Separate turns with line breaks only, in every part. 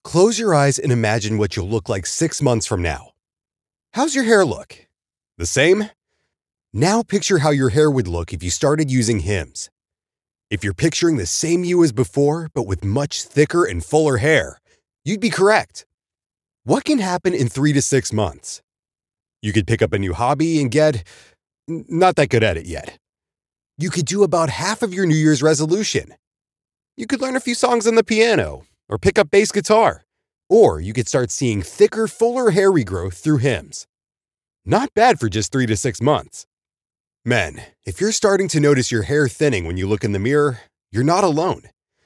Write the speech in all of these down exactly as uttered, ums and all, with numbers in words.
Close your eyes and imagine what you'll look like six months from now. How's your hair look? The same? Now picture how your hair would look if you started using Hims. If you're picturing the same you as before, but with much thicker and fuller hair, you'd be correct. What can happen in three to six months? You could pick up a new hobby and get n- not that good at it yet. You could do about half of your New Year's resolution. You could learn a few songs on the piano or pick up bass guitar. Or you could start seeing thicker, fuller hair regrowth through Hims. Not bad for just three to six months. Men, if you're starting to notice your hair thinning when you look in the mirror, you're not alone.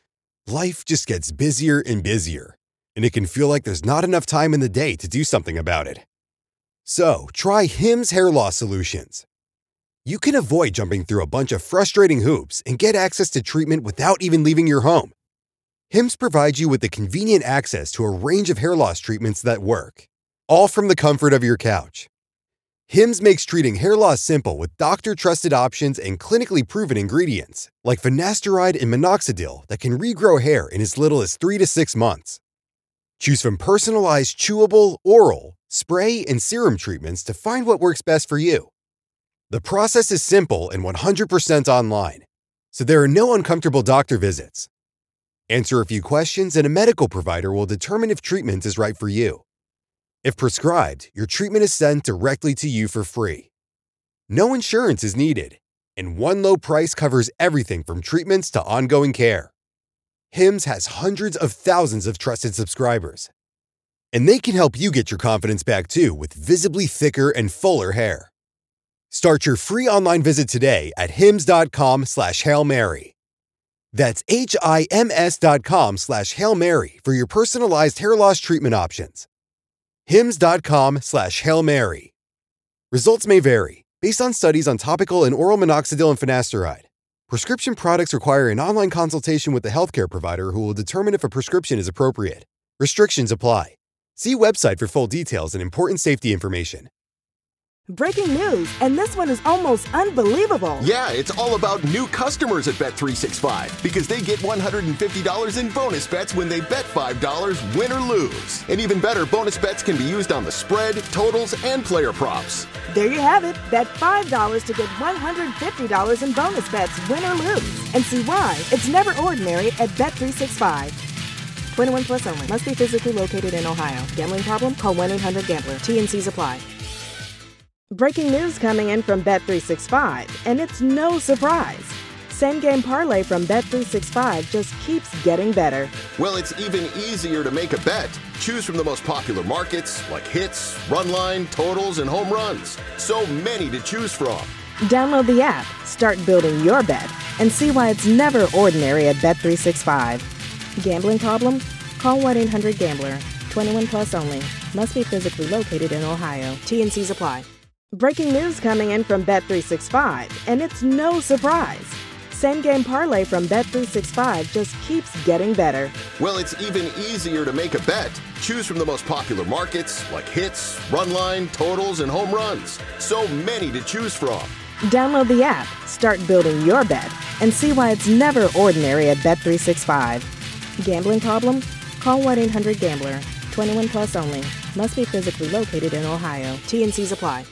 Life just gets busier and busier, and it can feel like there's not enough time in the day to do something about it. So, try Hims Hair Loss Solutions. You can avoid jumping through a bunch of frustrating hoops and get access to treatment without even leaving your home. Hims provides you with the convenient access to a range of hair loss treatments that work, all from the comfort of your couch. Hims makes treating hair loss simple with doctor-trusted options and clinically proven ingredients, like finasteride and minoxidil that can regrow hair in as little as three to six months. Choose from personalized chewable, oral, spray, and serum treatments to find what works best for you. The process is simple and one hundred percent online, so there are no uncomfortable doctor visits. Answer a few questions and a medical provider will determine if treatment is right for you. If prescribed, your treatment is sent directly to you for free. No insurance is needed, and one low price covers everything from treatments to ongoing care. Hims has hundreds of thousands of trusted subscribers, and they can help you get your confidence back too with visibly thicker and fuller hair. Start your free online visit today at hims.com slash Hail Mary. That's H-I-M-S dot com slash Hail Mary for your personalized hair loss treatment options. Hims.com slash Hail Mary. Results may vary based on studies on topical and oral minoxidil and finasteride. Prescription products require an online consultation with a healthcare provider who will determine if a prescription is appropriate. Restrictions apply. See website for full details and important safety information.
Breaking news, and this one is almost unbelievable.
Yeah, it's all about new customers at Bet three sixty-five because they get one hundred fifty dollars in bonus bets when they bet five dollars, win or lose. And even better, bonus bets can be used on the spread, totals, and player props.
There you have it. Bet five dollars to get one hundred fifty dollars in bonus bets, win or lose. And see why it's never ordinary at Bet three sixty-five. twenty-one plus only. Must be physically located in Ohio. Gambling problem? Call one eight hundred gambler. T N Cs apply. Breaking news coming in from Bet three sixty-five, and it's no surprise. Same Game Parlay from Bet three sixty-five just keeps getting better.
Well, it's even easier to make a bet. Choose from the most popular markets like hits, run line, totals, and home runs. So many to choose from.
Download the app, start building your bet, and see why it's never ordinary at Bet three sixty-five. Gambling problem? Call one eight hundred gambler. twenty-one plus only. Must be physically located in Ohio. T N Cs apply. Breaking news coming in from Bet three sixty-five, and it's no surprise. Same Game Parlay from Bet three sixty-five just keeps getting better.
Well, it's even easier to make a bet. Choose from the most popular markets like hits, run line, totals, and home runs. So many to choose from.
Download the app, start building your bet, and see why it's never ordinary at Bet three sixty-five. Gambling problem? Call one eight hundred gambler. twenty-one plus only. Must be physically located in Ohio. T N Cs apply.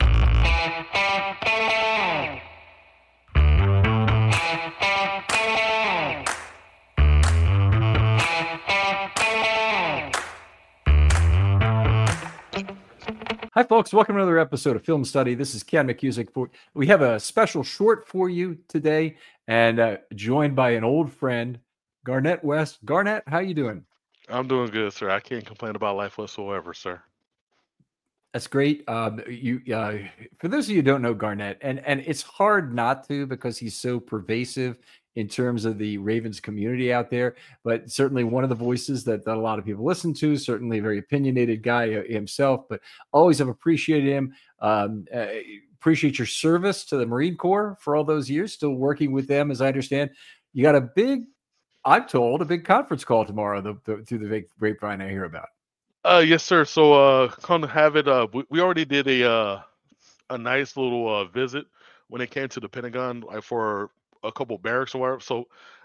Hi, folks. Welcome to another episode of Film Study. This is Ken McCusick. For, we have a special short for you today, and uh, joined by an old friend, Garnett West. Garnett, how you doing?
I'm doing good, sir. I can't complain about life whatsoever, sir.
That's great. Um, you, uh, for those of you who don't know Garnett, and and it's hard not to because he's so pervasive in terms of the Ravens community out there, but certainly one of the voices that, that a lot of people listen to, certainly a very opinionated guy himself, but always have appreciated him. Um, uh, appreciate your service to the Marine Corps for all those years, still working with them, as I understand. You got a big, I'm told, a big conference call tomorrow the, the, through the big grapevine I hear about.
Uh, yes, sir. So, uh, come to have it. Uh, we, we already did a uh, a nice little uh, visit when it came to the Pentagon, like for a couple barracks or whatever. So,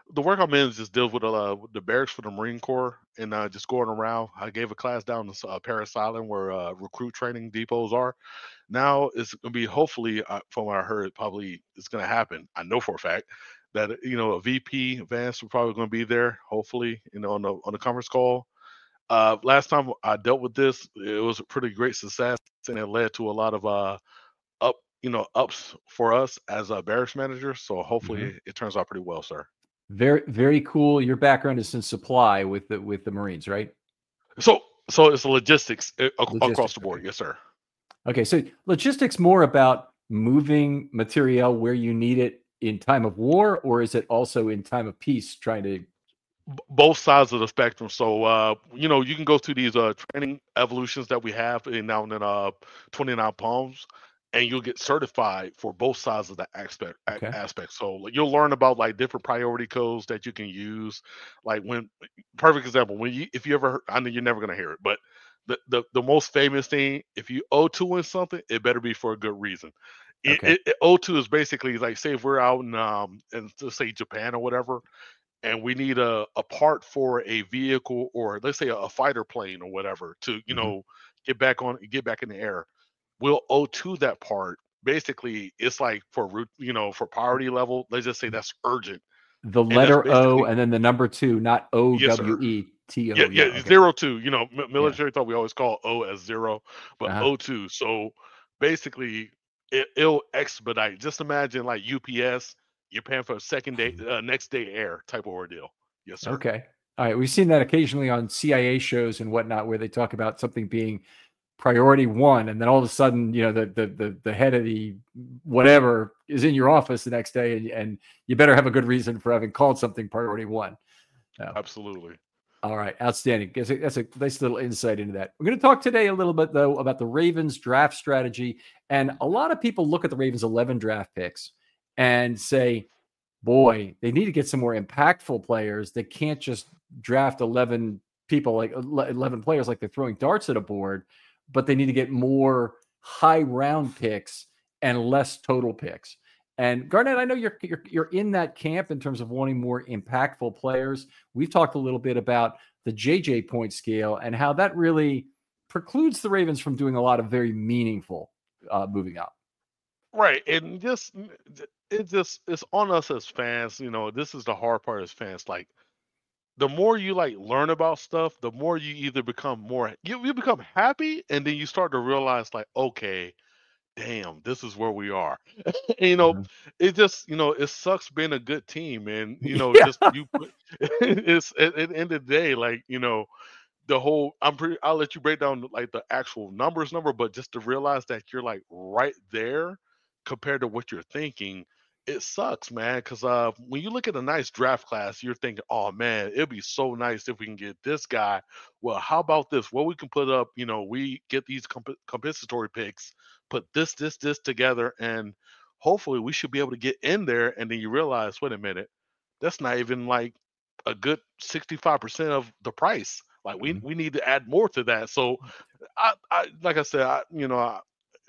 the work I'm in just deals with uh, with the barracks for the Marine Corps and uh, just going around. I gave a class down in uh, Parris Island where uh, recruit training depots are. Now it's going to be hopefully, uh, from what I heard, probably it's going to happen. I know for a fact that you know a V P Vance will probably going to be there. Hopefully, you know on the on the conference call. Uh, last time I dealt with this, it was a pretty great success, and it led to a lot of uh up you know ups for us as a barracks manager. So hopefully
Mhm.
it, it turns out pretty well, sir.
Very, very cool. Your background is in supply with the with the Marines, right?
So so it's logistics uh, ac- across
Logistics.
the board,
Okay.
yes, sir.
Okay. So logistics more about moving material where you need it in time of war, or is it also in time of peace, trying to?
B- both sides of the spectrum. So uh, you know, you can go through these uh training evolutions that we have in now and then uh twenty-nine Palms, and you'll get certified for both sides of the aspect a-
Okay.
aspect. So like, you'll learn about like different priority codes that you can use. Like when perfect example, when you if you ever heard, I know you're never gonna hear it, but the, the, the most famous thing, if you O two in something, it better be for a good reason. It,
Okay.
it, it- O two is basically like say if we're out in um in let's say Japan or whatever, and we need a, a part for a vehicle or let's say a, a fighter plane or whatever to you
Mhm.
know get back on get back in the air, we'll owe to that part. Basically it's like for root you know for priority level, let's just say that's urgent,
The
and that's
letter O
basically
and then the number two, not O
yes
W
sir.
E T
Yeah,
O. Yeah.
yeah,
Okay.
zero two. You know, mi-
Yeah.
military thought we always call O as zero, but
Uh-huh.
O two. So basically, it, it'll expedite. Just imagine like U P S, you're paying for a second day, uh, next day air type of ordeal. Yes, sir.
Okay. All right. We've seen that occasionally on C I A shows and whatnot, where they talk about something being priority one, and then all of a sudden, you know, the the the, the head of the whatever is in your office the next day, and, and you better have a good reason for having called something priority one. So,
Absolutely.
all right, outstanding. That's a, that's a nice little insight into that. We're going to talk today a little bit though about the Ravens draft strategy, and a lot of people look at the Ravens eleven draft picks and say, boy, they need to get some more impactful players. They can't just draft eleven people, like eleven players, like they're throwing darts at a board, but they need to get more high round picks and less total picks. And Garnett, I know you're, you're you're in that camp in terms of wanting more impactful players. We've talked a little bit about the J J point scale and how that really precludes the Ravens from doing a lot of very meaningful uh, moving up.
Right. And just, it just, it's on us as fans. You know, this is the hard part as fans. Like, the more you like learn about stuff, the more you either become more, you, you become happy, and then you start to realize, like, okay, damn, this is where we are. And, you know,
Mhm.
it just, you know, it sucks being a good team. And, you know,
Yeah.
just you, put- it's at, at the end of the day, like, you know, the whole, I'm pretty, I'll let you break down like the actual numbers number, but just to realize that you're like right there compared to what you're thinking, it sucks, man. Cause uh, when you look at a nice draft class, you're thinking, oh man, it'd be so nice if we can get this guy. Well, how about this? Well, we can put up, you know, we get these comp- compensatory picks, put this, this, this together, and hopefully we should be able to get in there. And then you realize, wait a minute, that's not even like a good sixty-five percent of the price. Like we
Mhm.
we need to add more to that. So I, I like I said, I, you know, I,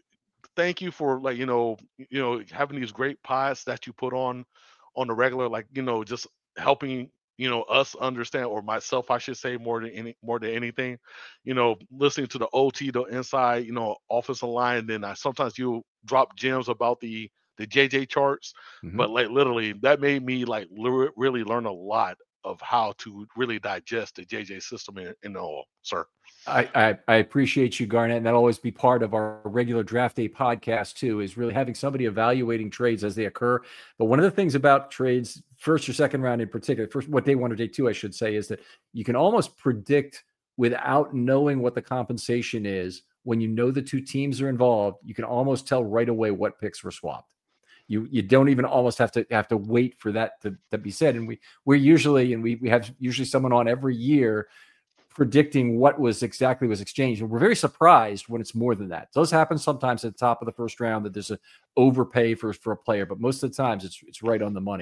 thank you for like you know you know having these great pods that you put on on the regular, like you know just helping you know us understand, or myself I should say, more than any more than anything, you know listening to the O T, the inside, you know offensive line. Then I sometimes you drop gems about the the J J charts,
Mhm.
but like literally that made me like li- really learn a lot of how to really digest the J J system in, in all, sir.
I, I I appreciate you, Garnett, and that'll always be part of our regular draft day podcast too. Is really having somebody evaluating trades as they occur. But one of the things about trades, first or second round in particular, first what day one or day two, I should say, is that you can almost predict without knowing what the compensation is. When you know the two teams are involved, you can almost tell right away what picks were swapped. You you don't even almost have to have to wait for that to, to be said. And we we're usually and we we have usually someone on every year predicting what was exactly was exchanged. And we're very surprised when it's more than that. It does happen sometimes at the top of the first round that there's an overpay for, for a player, but most of the times it's it's right on the money.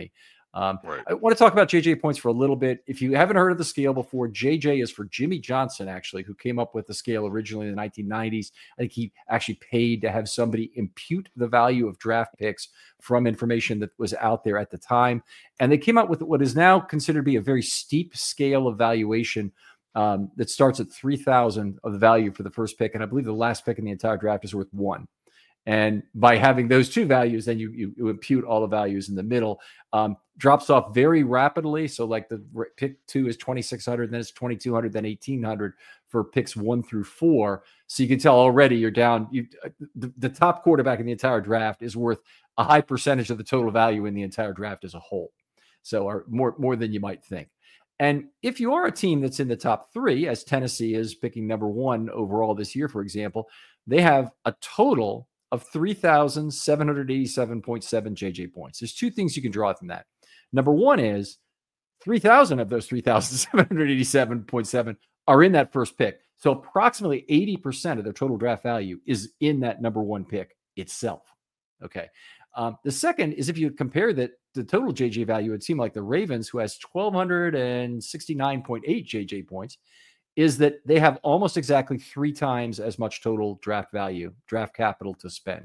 Um,
Right.
I want to talk about J J points for a little bit. If you haven't heard of the scale before, J J is for Jimmy Johnson, actually, who came up with the scale originally in the nineteen nineties. I think he actually paid to have somebody impute the value of draft picks from information that was out there at the time. And they came out with what is now considered to be a very steep scale of valuation um, that starts at three thousand of the value for the first pick. And I believe the last pick in the entire draft is worth one. And by having those two values, then you, you, you impute all the values in the middle. Um, drops off very rapidly. So like the pick two is twenty-six hundred, then it's twenty-two hundred, then eighteen hundred for picks one through four. So you can tell already you're down. You, the, the top quarterback in the entire draft is worth a high percentage of the total value in the entire draft as a whole. So or more, more than you might think. And if you are a team that's in the top three, as Tennessee is picking number one overall this year, for example, they have a total of three thousand seven hundred eighty-seven point seven J J points. There's two things you can draw from that. Number one is three thousand of those three thousand seven hundred eighty-seven point seven are in that first pick. So approximately eighty percent of their total draft value is in that number one pick itself. Okay. Um, the second is if you compare that the total J J value, it seemed like the Ravens, who has one thousand two hundred sixty-nine point eight J J points, is that they have almost exactly three times as much total draft value, draft capital to spend.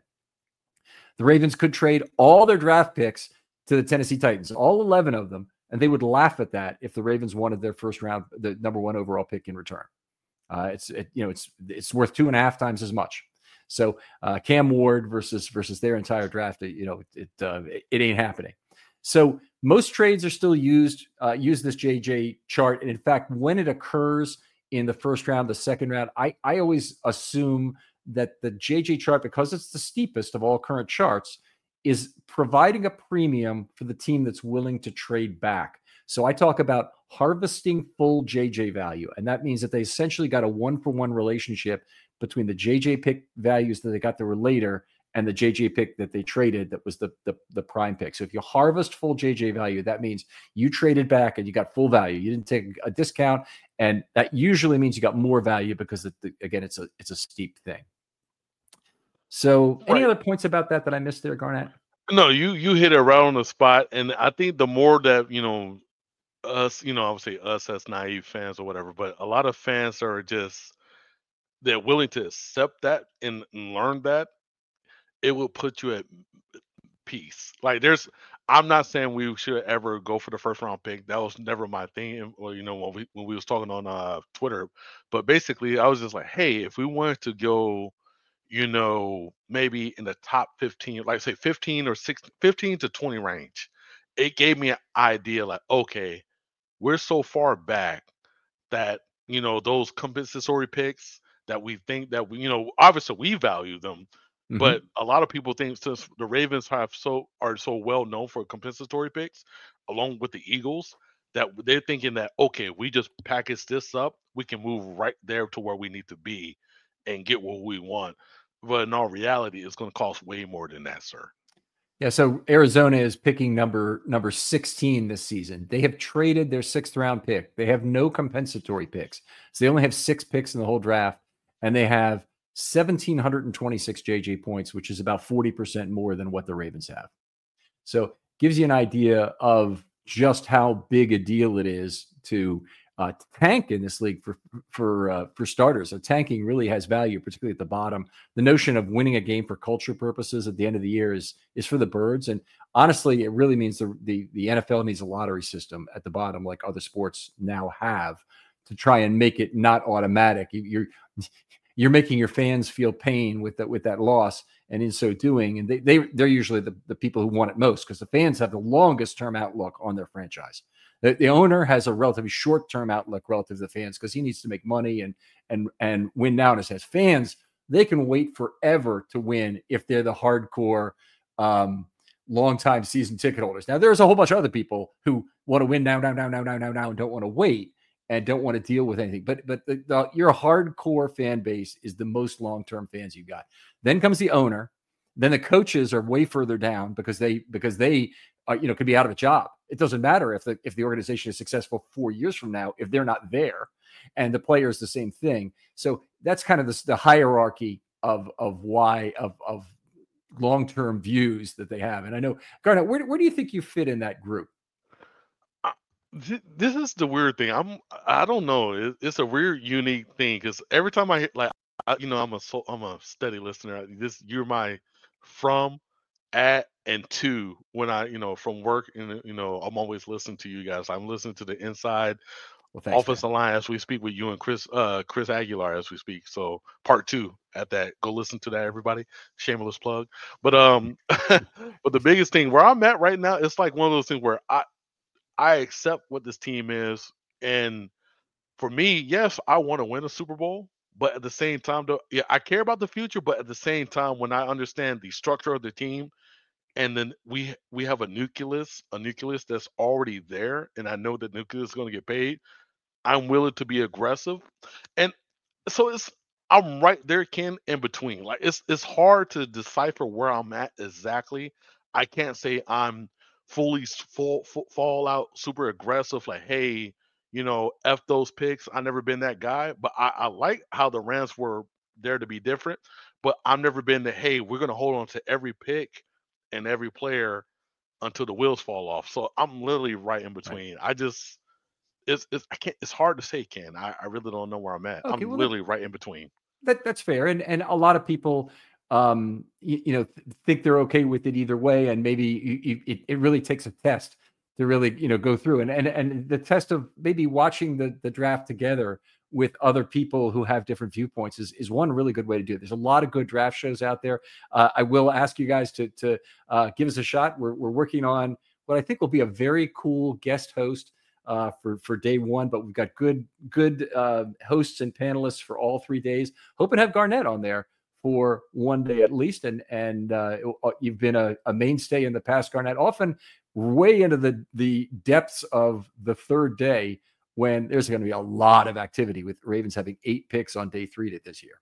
The Ravens could trade all their draft picks to the Tennessee Titans, all eleven of them, and they would laugh at that if the Ravens wanted their first round, the number one overall pick in return. Uh, it's it, you know it's it's worth two and a half times as much. So uh, Cam Ward versus versus their entire draft, you know, it uh, it, it ain't happening. So most trades are still used uh, use this J J chart, and in fact, when it occurs in the first round, the second round, I, I always assume that the J J chart, because it's the steepest of all current charts, is providing a premium for the team that's willing to trade back. So I talk about harvesting full J J value, and that means that they essentially got a one-for-one relationship between the J J pick values that they got that were later and the J J pick that they traded that was the, the, the prime pick. So if you harvest full J J value, that means you traded back and you got full value. You didn't take a discount, and that usually means you got more value because, it, the, again, it's a it's a steep thing. So any
Right.
other points about that that I missed there, Garnett?
No, you you hit it right on the spot, and I think the more that you know us, you know, I would say us as naive fans or whatever, but a lot of fans are just they're willing to accept that and, and learn that. It will put you at peace. Like there's, I'm not saying we should ever go for the first round pick. That was never my thing. Or you know when we when we was talking on uh Twitter, but basically I was just like, hey, if we wanted to go, you know, maybe in the top fifteen, like say fifteen or sixteen, fifteen to twenty range, it gave me an idea like, okay, we're so far back that, you know, those compensatory picks that we think that we, you know, obviously we value them,
Mhm.
but a lot of people think since the Ravens have so are so well known for compensatory picks, along with the Eagles, that they're thinking that okay, we just package this up, we can move right there to where we need to be and get what we want. But in all reality, it's going to cost way more than that, sir.
Yeah, so Arizona is picking number number sixteen this season. They have traded their sixth round pick. They have no compensatory picks. So they only have six picks in the whole draft, and they have one thousand seven hundred twenty-six J J points, which is about forty percent more than what the Ravens have. So gives you an idea of just how big a deal it is to uh, tank in this league for for uh, for starters. So tanking really has value, particularly at the bottom. The notion of winning a game for culture purposes at the end of the year is is for the birds. And honestly, it really means the the, the N F L needs a lottery system at the bottom, like other sports now have, to try and make it not automatic. You, you're you're making your fans feel pain with that with that loss, and in so doing, and they they they're usually the, the people who want it most, because the fans have the longest term outlook on their franchise. The, the owner has a relatively short term outlook relative to the fans because he needs to make money and and and win now. And it says fans, they can wait forever to win if they're the hardcore um, longtime season ticket holders. Now there's a whole bunch of other people who want to win now, now, now, now, now, now, now, and don't want to wait and don't want to deal with anything. But but the, the, your hardcore fan base is the most long-term fans you got. Then comes the owner. Then the coaches are way further down because they because they uh, you know could be out of a job. It doesn't matter if the if the organization is successful four years from now if they're not there, and the players the same thing. So that's kind of the, the hierarchy of of why of of long-term views that they have. And I know, Garnett, where where do you think you fit in that group?
Th- This is the weird thing. I'm I don't know. It, it's a weird, unique thing because every time I hear- like, I, you know, I'm a so, I'm a steady listener. This you're my from, at, and to when I you know from work, and you know I'm always listening to you guys. I'm listening to the inside
Well, thanks, man.
offensive line as we speak with you and Chris uh Chris Aguilar as we speak. So part two at that. Go listen to that, everybody. Shameless plug. But um, but the biggest thing where I'm at right now, it's like one of those things where I I accept what this team is. And for me, yes, I want to win a Super Bowl, but at the same time, though, yeah, I care about the future. But at the same time, when I understand the structure of the team, and then we we have a nucleus, a nucleus that's already there, and I know that nucleus is going to get paid. I'm willing to be aggressive, and so it's I'm right there, Ken, in between. Like it's it's hard to decipher where I'm at exactly. I can't say I'm fully s- full, full fall out super aggressive. Like, hey, you know, f those picks. I never been that guy, but I, I like how the Rams were there to be different. But I've never been the hey, we're gonna hold on to every pick and every player until the wheels fall off. So I'm literally right in
Right.
between. I just it's it's I can't it's hard to say, Ken. I, I really don't know where I'm at.
Okay.
I'm
Well, that,
literally right in between.
that that's fair. And and a lot of people, um, you, you know, th- think they're okay with it either way. And maybe you, you, it, it really takes a test to really, you know, go through and and and the test of maybe watching the the draft together with other people who have different viewpoints is, is one really good way to do it. There's a lot of good draft shows out there. Uh, I will ask you guys to to uh, give us a shot. We're we're working on what I think will be a very cool guest host uh, for for day one, but we've got good good uh, hosts and panelists for all three days. Hoping to have Garnett on there for one day at least, and and uh, you've been a, a mainstay in the past, Garnett. Often way into the the depths of the third day when there's going to be a lot of activity with Ravens having eight picks on day three this year.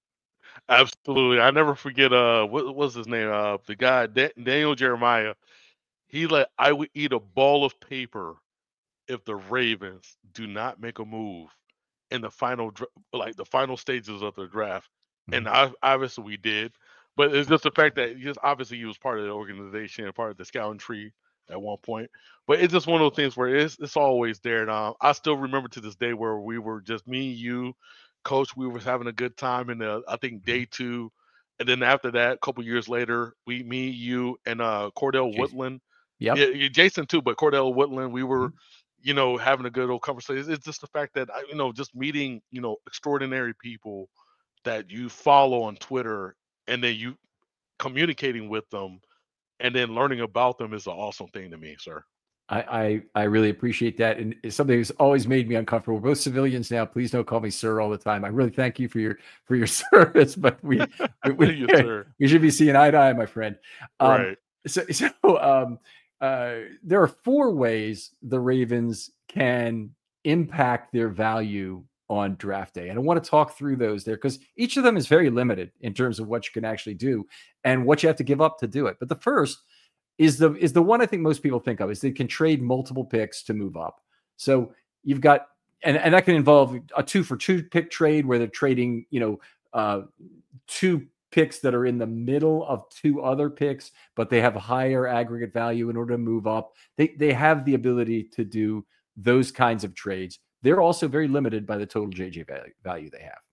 Absolutely. I never forget uh what was his name? Uh the guy Da- Daniel Jeremiah. He like I would eat a ball of paper if the Ravens do not make a move in the final dra- like the final stages of the draft.
Mhm.
And I, obviously we did. But it's just the fact that he just obviously he was part of the organization and part of the scouting tree at one point. But it's just one of those things where it's it's always there. And um, I still remember to this day where we were just me, you, coach. We was having a good time in the I think day two, and then after that, a couple years later, we, me, you, and uh Cordell
Jason.
Woodland. Yeah,
Yep.
yeah, Jason too, but Cordell Woodland, we were,
Mhm.
you know, having a good old conversation. It's just the fact that I, you know, just meeting, you know, extraordinary people that you follow on Twitter, and then you communicating with them, and then learning about them is an awesome thing to me, sir.
I, I I really appreciate that, and it's something that's always made me uncomfortable. We're both civilians now. Please don't call me sir all the time. I really thank you for your for your service, but we we, we,
Yes, sir.
we should be seeing eye to eye, my friend. Um,
Right.
so so um, uh, there are four ways the Ravens can impact their value on draft day, and I want to talk through those there because each of them is very limited in terms of what you can actually do and what you have to give up to do it. But the first is the is the one I think most people think of is they can trade multiple picks to move up. So you've got and, and that can involve a two for two pick trade where they're trading, you know, uh, two picks that are in the middle of two other picks, but they have a higher aggregate value in order to move up. They they have the ability to do those kinds of trades. They're also very limited by the total J J value, value they have.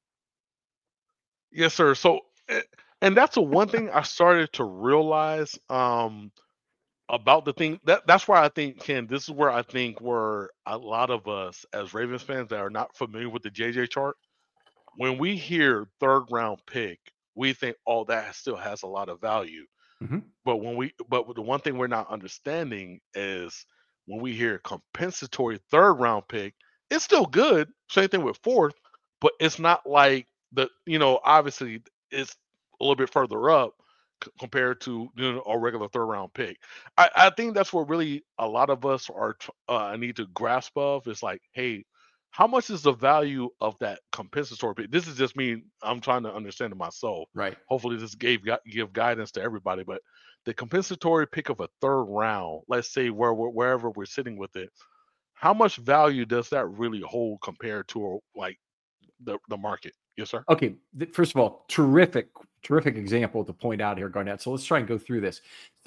Yes, sir. So, eh, and that's the one thing I started to realize um, about the thing that that's why I think Ken. This is where I think where a lot of us as Ravens fans that are not familiar with the J J chart, when we hear third round pick, we think, oh, that still has a lot of value.
Mm-hmm.
But when we, but the one thing we're not understanding is when we hear compensatory third round pick, it's still good. Same thing with fourth, but it's not like the, you know, obviously it's a little bit further up c- compared to you know a regular third round pick. I, I think that's what really a lot of us are tr- uh, need to grasp of is like, hey, how much is the value of that compensatory pick? This is just me. I'm trying to understand it myself.
Right.
Hopefully, this gave gu- give guidance to everybody. But the compensatory pick of a third round, let's say where we're, wherever we're sitting with it, how much value does that really hold compared to like the the market? Yes, sir.
Okay, th- first of all, terrific, terrific example to point out here, Garnett. So let's try and go through this. So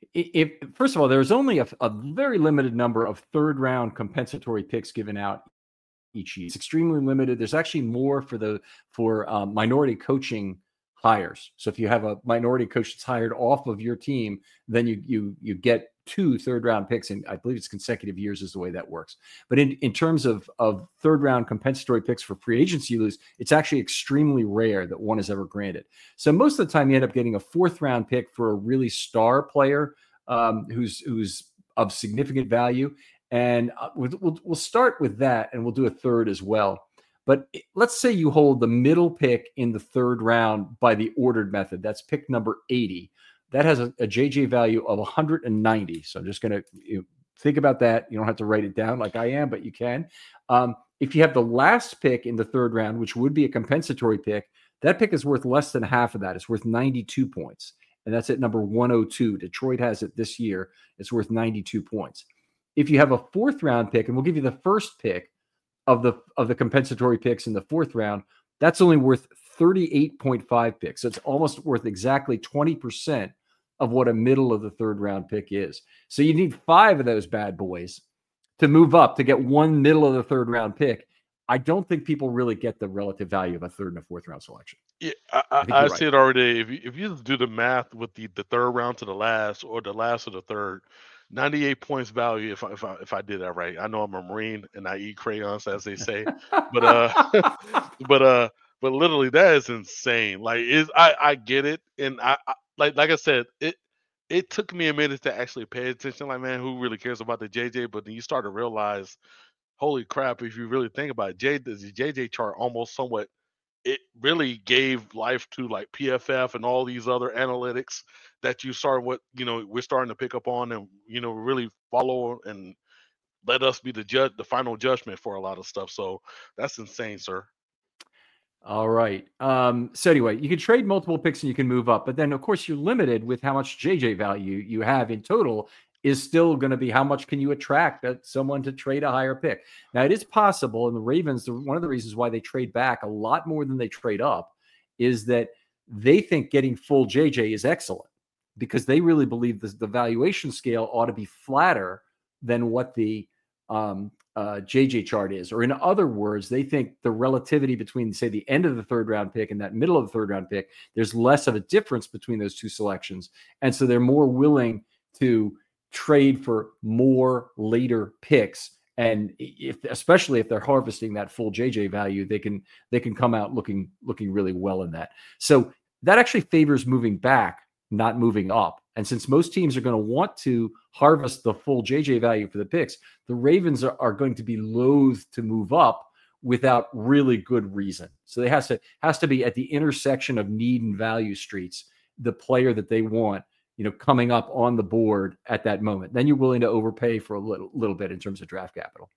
If first of all, there's only a, a very limited number of third round compensatory picks given out each year. It's extremely limited. There's actually more for the for um, minority coaching hires. So if you have a minority coach that's hired off of your team, then you you you get two third round picks, and I believe it's consecutive years is the way that works. But in, in terms of of third round compensatory picks for free agency you lose, it's actually extremely rare that one is ever granted. So most of the time you end up getting a fourth round pick for a really star player um, who's who's of significant value. And we'll, we'll, we'll start with that, and we'll do a third as well. But let's say you hold the middle pick in the third round by the ordered method. That's pick number eighty. That has a, a J J value of one hundred ninety. So I'm just going to you know, think about that. You don't have to write it down like I am, but you can. Um, if you have the last pick in the third round, which would be a compensatory pick, that pick is worth less than half of that. It's worth ninety-two points. And that's at number one oh two. Detroit has it this year. It's worth ninety-two points. If you have a fourth round pick, and we'll give you the first pick of the of the compensatory picks in the fourth round, that's only worth thirty-eight point five picks. So it's almost worth exactly twenty percent of what a middle of the third round pick is. So you need five of those bad boys to move up to get one middle of the third round pick. I don't think people really get the relative value of a third and a fourth round selection.
Yeah, I, I, I right. see it already. If you, if you just do the math with the, the third round to the last, or the last of the third, ninety-eight points value. If I, if I if I did that right, I know I'm a Marine and I eat crayons, as they say, but uh, but uh, but literally that is insane. Like, is I I get it, and I, I like like I said, it it took me a minute to actually pay attention. Like, man, who really cares about the J J? But then you start to realize, holy crap! If you really think about it, J the J J chart almost somewhat. It really gave life to like P F F and all these other analytics that you start what you know we're starting to pick up on, and you know really follow and let us be the judge, the final judgment for a lot of stuff. So that's insane, sir.
All right. Um, so anyway, you can trade multiple picks and you can move up, but then of course you're limited with how much J J value you have in total. Is still going to be how much can you attract someone to trade a higher pick. Now, it is possible, and the Ravens, one of the reasons why they trade back a lot more than they trade up is that they think getting full J J is excellent because they really believe this, the valuation scale ought to be flatter than what the um, uh, J J chart is. Or in other words, they think the relativity between, say, the end of the third round pick and that middle of the third round pick, there's less of a difference between those two selections. And so they're more willing to trade for more later picks, and if especially if they're harvesting that full J J value, they can they can come out looking looking really well in that. So that actually favors moving back, not moving up. And since most teams are going to want to harvest the full J J value for the picks, the Ravens are, are going to be loath to move up without really good reason. So it has to has to be at the intersection of need and value streets, the player that they want, you know, coming up on the board at that moment. Then you're willing to overpay for a little little bit in terms of draft capital.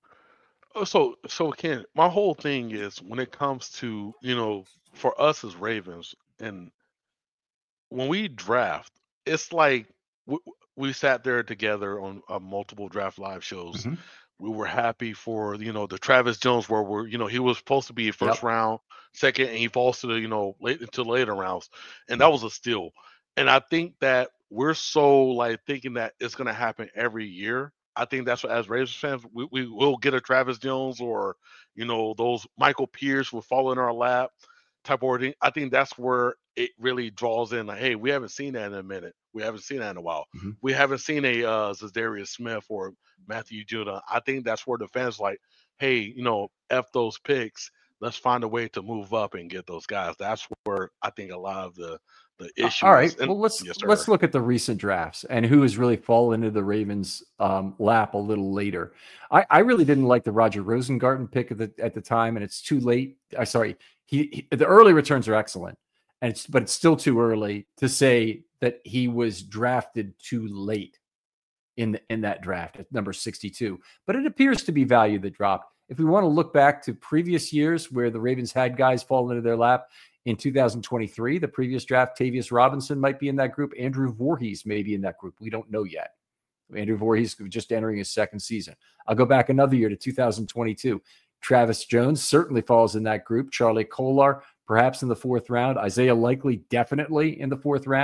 So, so Ken, my whole thing is when it comes to, you know, for us as Ravens, and when we draft, it's like we, we sat there together on uh, multiple draft live shows. Mm-hmm. We were happy for, you know, the Travis Jones where we're, you know, he was supposed to be first yep. round, second, and he falls to the, you know, late into later rounds. And that was a steal. And I think that we're so like thinking that it's going to happen every year. I think that's what, as Ravens fans, we, we will get a Travis Jones or, you know, those Michael Pierce will fall in our lap type of thing. I think that's where it really draws in like, hey, we haven't seen that in a minute. We haven't seen that in a while. Mm-hmm. We haven't seen a uh, Zadarius Smith or Matthew Judon. I think that's where the fans like, hey, you know, F those picks. Let's find a way to move up and get those guys. That's where I think a lot of the the issue.
All right.
And,
well, let's
yes,
let's look at the recent drafts and who has really fallen into the Ravens' um, lap a little later. I, I really didn't like the Roger Rosengarten pick at the at the time, and it's too late. I uh, sorry, he, he the early returns are excellent, and it's but it's still too early to say that he was drafted too late in the, in that draft at number sixty-two. But it appears to be value that dropped. If we want to look back to previous years where the Ravens had guys fall into their lap. In two thousand twenty-three, the previous draft, Tavius Robinson might be in that group. Andrew Voorhees may be in that group. We don't know yet. Andrew Voorhees just entering his second season. I'll go back another year to two thousand twenty-two. Travis Jones certainly falls in that group. Charlie Kolar, perhaps in the fourth round. Isaiah Likely, definitely in the fourth round.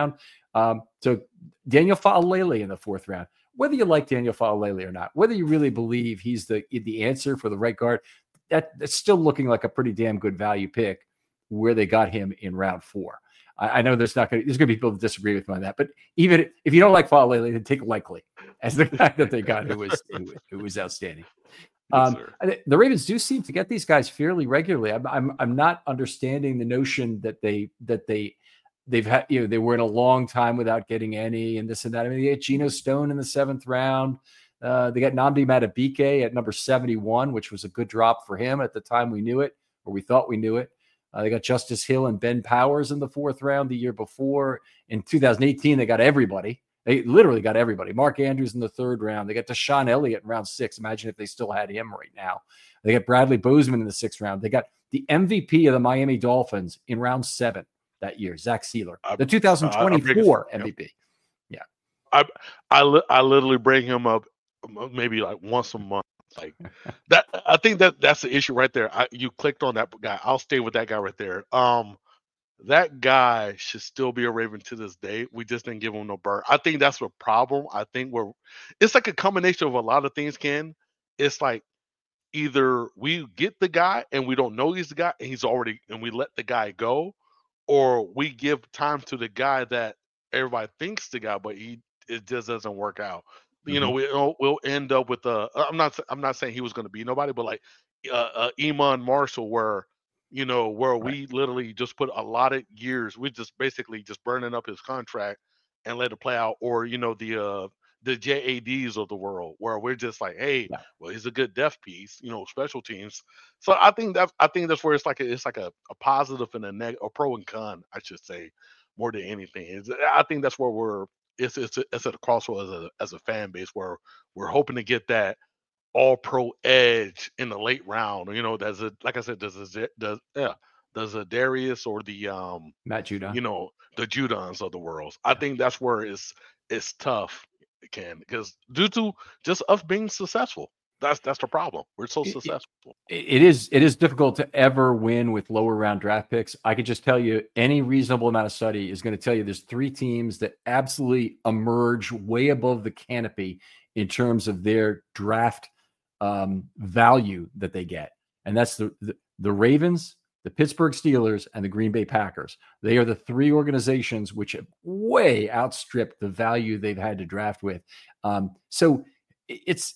Um, so Daniel Fa'alele in the fourth round. Whether you like Daniel Fa'alele or not, whether you really believe he's the the answer for the right guard, that that's still looking like a pretty damn good value pick where they got him in round four. I, I know there's not going to there's going to be people that disagree with me on that, but even if you don't like Fa'alele, then take Likely as the guy that they got who was who was outstanding. Um, the Ravens do seem to get these guys fairly regularly. I'm, I'm I'm not understanding the notion that they that they they've had you know they were in a long time without getting any and this and that. I mean, they had Geno Stone in the seventh round. Uh, they got Nnamdi Madubuike at number seventy-one, which was a good drop for him at the time we knew it, or we thought we knew it. Uh, they got Justice Hill and Ben Powers in the fourth round the year before. In two thousand eighteen, they got everybody. They literally got everybody. Mark Andrews in the third round. They got Deshaun Elliott in round six. Imagine if they still had him right now. They got Bradley Bozeman in the sixth round. They got the M V P of the Miami Dolphins in round seven that year, Zach Sealer, the two thousand twenty-four uh, M V P. Yeah.
I, I, I literally bring him up maybe like once a month. Like that. I think that that's the issue right there. I, you clicked on that guy. I'll stay with that guy right there. Um, That guy should still be a Raven to this day. We just didn't give him no burn. I think that's the problem. I think we're it's like a combination of a lot of things, Ken. It's like either we get the guy and we don't know he's the guy and he's already and we let the guy go, or we give time to the guy that everybody thinks the guy, but he it just doesn't work out. Mm-hmm. You know, we, we'll end up with a I'm not I'm not saying he was going to be nobody, but like uh, uh, Iman Marshall, where you know, where right. we literally just put a lot of years, we just basically just burning up his contract and let it play out. Or, you know, the uh, the J A Ds of the world, where we're just like, hey, yeah. well, he's a good depth piece, you know, special teams. So I think that I think that's where it's like a, it's like a, a positive and a negative, a pro and con, I should say, more than anything. It's, I think that's where we're it's it's it's at a crossroads as a as a fan base where we're hoping to get that all pro edge in the late round. You know, does it, like I said, does it, does, yeah, does a Darius or the, um,
Matt Judon,
you know, the Judons of the world. I think that's where it's, it's tough, Ken, because due to just us being successful, that's, that's the problem. We're so
it,
successful.
It, it is, it is difficult to ever win with lower round draft picks. I could just tell you any reasonable amount of study is going to tell you there's three teams that absolutely emerge way above the canopy in terms of their draft um, value that they get. And that's the, the, the Ravens, the Pittsburgh Steelers, and the Green Bay Packers. They are the three organizations which have way outstripped the value they've had to draft with. Um, so it's,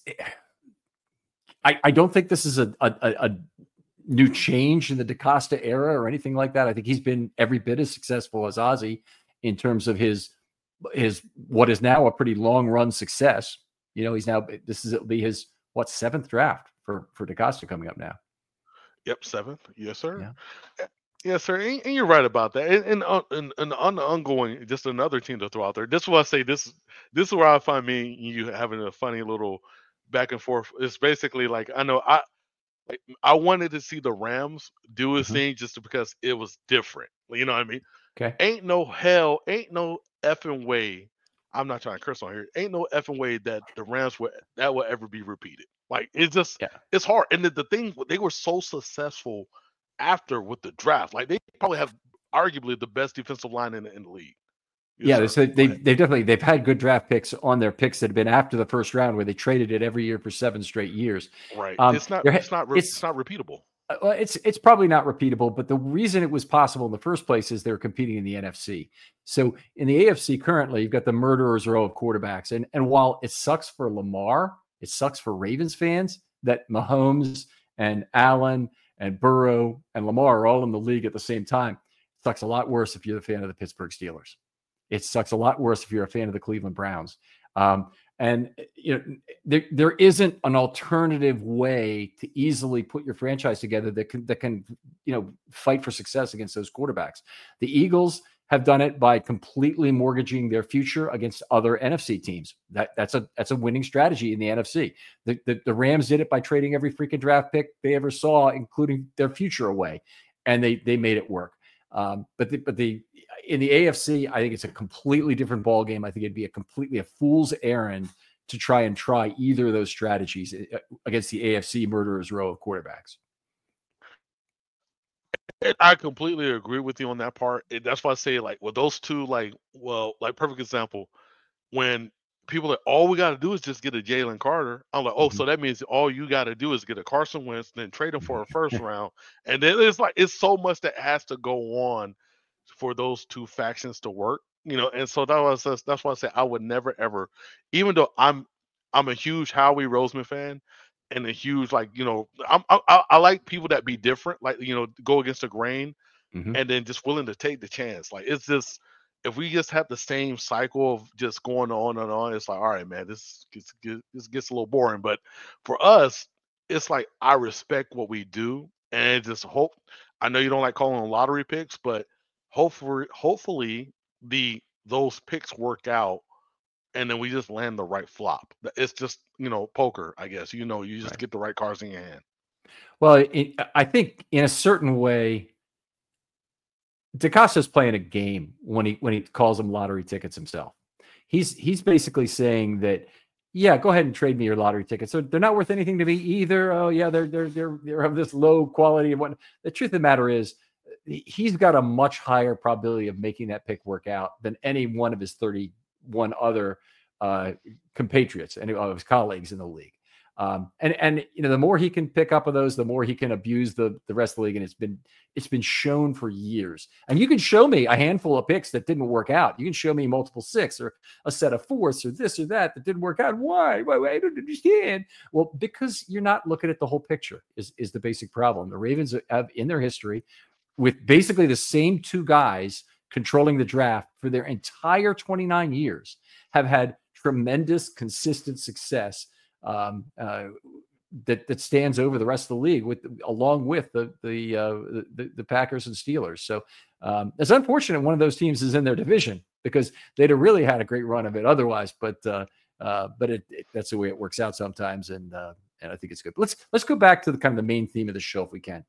I, I don't think this is a, a, a new change in the DeCosta era or anything like that. I think he's been every bit as successful as Ozzie in terms of his, his, what is now a pretty long run success. You know, he's now, this is, it'll be his, what, seventh draft for, for DeCosta coming up now.
Yep, seventh. Yes, sir. Yeah. Yes, sir. And, and you're right about that. And, and, uh, and, and on the ongoing, just another team to throw out there. This is what I say. This, this is where I find me and you having a funny little back and forth. It's basically like, I know I, like, I wanted to see the Rams do his mm-hmm. thing just because it was different. You know what I mean?
Okay.
Ain't no hell, ain't no effing way. I'm not trying to curse on here. Ain't no effing way that the Rams would that will ever be repeated. Like it's just yeah. it's hard. And the, the thing they were so successful after with the draft. Like they probably have arguably the best defensive line in the, in the league.
You yeah, so they they've definitely they've had good draft picks on their picks that have been after the first round where they traded it every year for seven straight years.
Right. Um, it's not it's not it's, it's not repeatable.
Well, it's it's probably not repeatable, but the reason it was possible in the first place is they were competing in the N F C. So in the A F C currently, you've got the murderer's row of quarterbacks. And, and while it sucks for Lamar, it sucks for Ravens fans that Mahomes and Allen and Burrow and Lamar are all in the league at the same time. It sucks a lot worse if you're a fan of the Pittsburgh Steelers. It sucks a lot worse if you're a fan of the Cleveland Browns. Um, and you know, there, there isn't an alternative way to easily put your franchise together that can, that can, you know, fight for success against those quarterbacks. The Eagles have done it by completely mortgaging their future against other N F C teams. That that's a, that's a winning strategy in the N F C. The, the, the Rams did it by trading every freaking draft pick they ever saw, including their future away. And they, they made it work. Um, but the, but the, in the A F C, I think it's a completely different ball game. I think it'd be a completely a fool's errand to try and try either of those strategies against the A F C murderer's row of quarterbacks.
And I completely agree with you on that part. And that's why I say, like, with those two, like, well, like, perfect example, when people are, all we got to do is just get a Jalen Carter. I'm like, oh,
Mhm.
so that means all you got to do is get a Carson Wentz, then trade him for a first
Mhm.
round. And then it's like, it's so much that has to go on for those two factions to work, you know. And so that was that's that's why I say I would never ever, even though I'm I'm a huge Howie Roseman fan and a huge, like, you know, I'm, I I I like people that be different, like, you know, go against the grain
Mhm.
and then just willing to take the chance. Like, it's just, if we just have the same cycle of just going on and on, it's like, all right, man, this gets get- this gets a little boring. But for us, it's like I respect what we do and just hope. I know you don't like calling them lottery picks, but hopefully, hopefully the those picks work out and then we just land the right flop. It's just, you know, poker, I guess. You know, you just
Right.
get the right cards in your hand.
Well, it, I think in a certain way, DaCosta's playing a game when he when he calls them lottery tickets himself. He's he's basically saying that, yeah, go ahead and trade me your lottery tickets. So they're not worth anything to me either. Oh yeah, they're they're they're they're of this low quality and what. The truth of the matter is, he's got a much higher probability of making that pick work out than any one of his thirty-one other uh, compatriots and of his colleagues in the league. Um, and and you know, the more he can pick up of those, the more he can abuse the the rest of the league. And it's been it's been shown for years. And you can show me a handful of picks that didn't work out. You can show me multiple six or a set of fourths or this or that that didn't work out. Why? Why? I don't understand. Well, because you're not looking at the whole picture. Is is the basic problem. The Ravens have in their history, with basically the same two guys controlling the draft for their entire twenty-nine years, have had tremendous, consistent success um, uh, that that stands over the rest of the league, with along with the the uh, the, the Packers and Steelers. So um, it's unfortunate one of those teams is in their division, because they'd have really had a great run of it otherwise. But uh, uh, but it, it, that's the way it works out sometimes, and uh, and I think it's good. But let's let's go back to the kind of the main theme of the show if we can.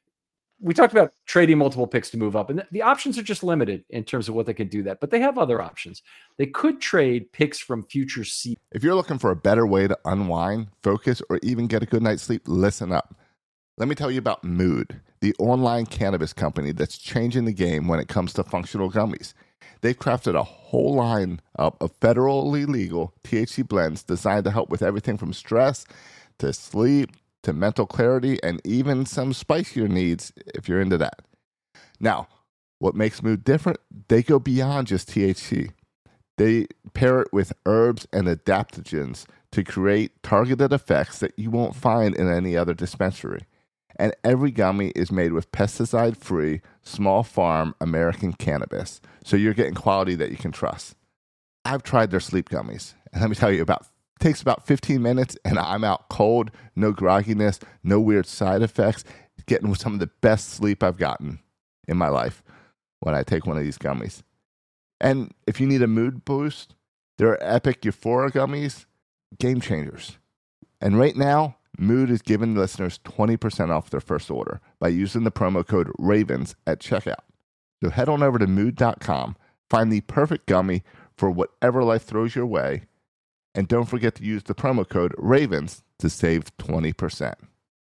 We talked about trading multiple picks to move up, and the options are just limited in terms of what they can do that, but they have other options. They could trade picks from future seasons.
If you're looking for a better way to unwind, focus, or even get a good night's sleep, listen up. Let me tell you about Mood, the online cannabis company that's changing the game when it comes to functional gummies. They've crafted a whole line of federally legal T H C blends designed to help with everything from stress to sleep to mental clarity, and even some spicier needs if you're into that. Now, what makes Mood different? They go beyond just T H C. They pair it with herbs and adaptogens to create targeted effects that you won't find in any other dispensary. And every gummy is made with pesticide-free, small farm American cannabis, so you're getting quality that you can trust. I've tried their sleep gummies, and let me tell you, about takes about fifteen minutes, and I'm out cold, no grogginess, no weird side effects, getting some of the best sleep I've gotten in my life when I take one of these gummies. And if you need a mood boost, there are Epic Euphoria gummies, game changers. And right now, Mood is giving listeners twenty percent off their first order by using the promo code RAVENS at checkout. So head on over to mood dot com, find the perfect gummy for whatever life throws your way, and don't forget to use the promo code RAVENS to save twenty percent.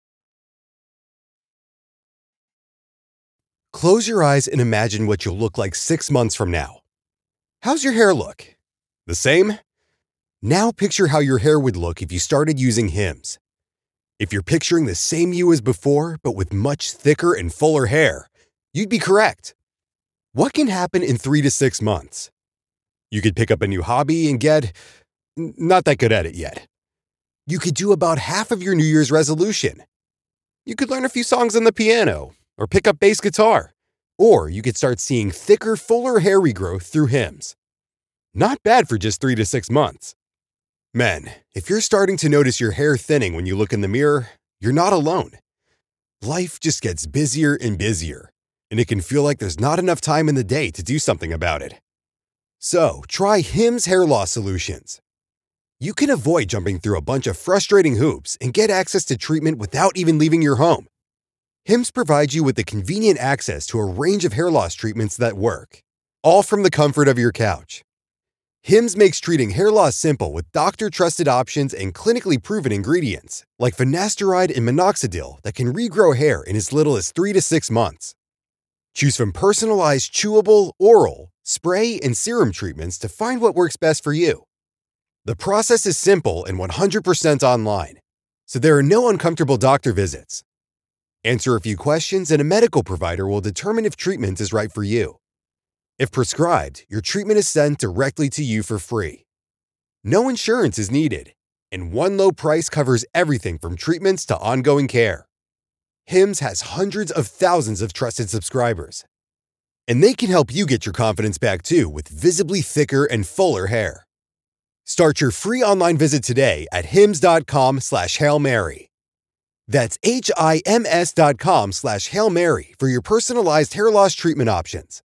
Close your eyes and imagine what you'll look like six months from now. How's your hair look? The same? Now picture how your hair would look if you started using Hims. If you're picturing the same you as before, but with much thicker and fuller hair, you'd be correct. What can happen in three to six months? You could pick up a new hobby and get not that good at it yet. You could do about half of your New Year's resolution. You could learn a few songs on the piano or pick up bass guitar. Or you could start seeing thicker, fuller hair regrowth through Hims. Not bad for just three to six months. Men, if you're starting to notice your hair thinning when you look in the mirror, you're not alone. Life just gets busier and busier, and it can feel like there's not enough time in the day to do something about it. So, try Hims Hair Loss Solutions. You can avoid jumping through a bunch of frustrating hoops and get access to treatment without even leaving your home. Hims provides you with the convenient access to a range of hair loss treatments that work, all from the comfort of your couch. Hims makes treating hair loss simple with doctor-trusted options and clinically proven ingredients, like finasteride and minoxidil that can regrow hair in as little as three to six months. Choose from personalized chewable, oral, spray, and serum treatments to find what works best for you. The process is simple and one hundred percent online, so there are no uncomfortable doctor visits. Answer a few questions and a medical provider will determine if treatment is right for you. If prescribed, your treatment is sent directly to you for free. No insurance is needed, and one low price covers everything from treatments to ongoing care. Hims has hundreds of thousands of trusted subscribers, and they can help you get your confidence back too with visibly thicker and fuller hair. Start your free online visit today at hims.com slash Hail Mary. That's H-I-M-S dot com slash Hail Mary for your personalized hair loss treatment options.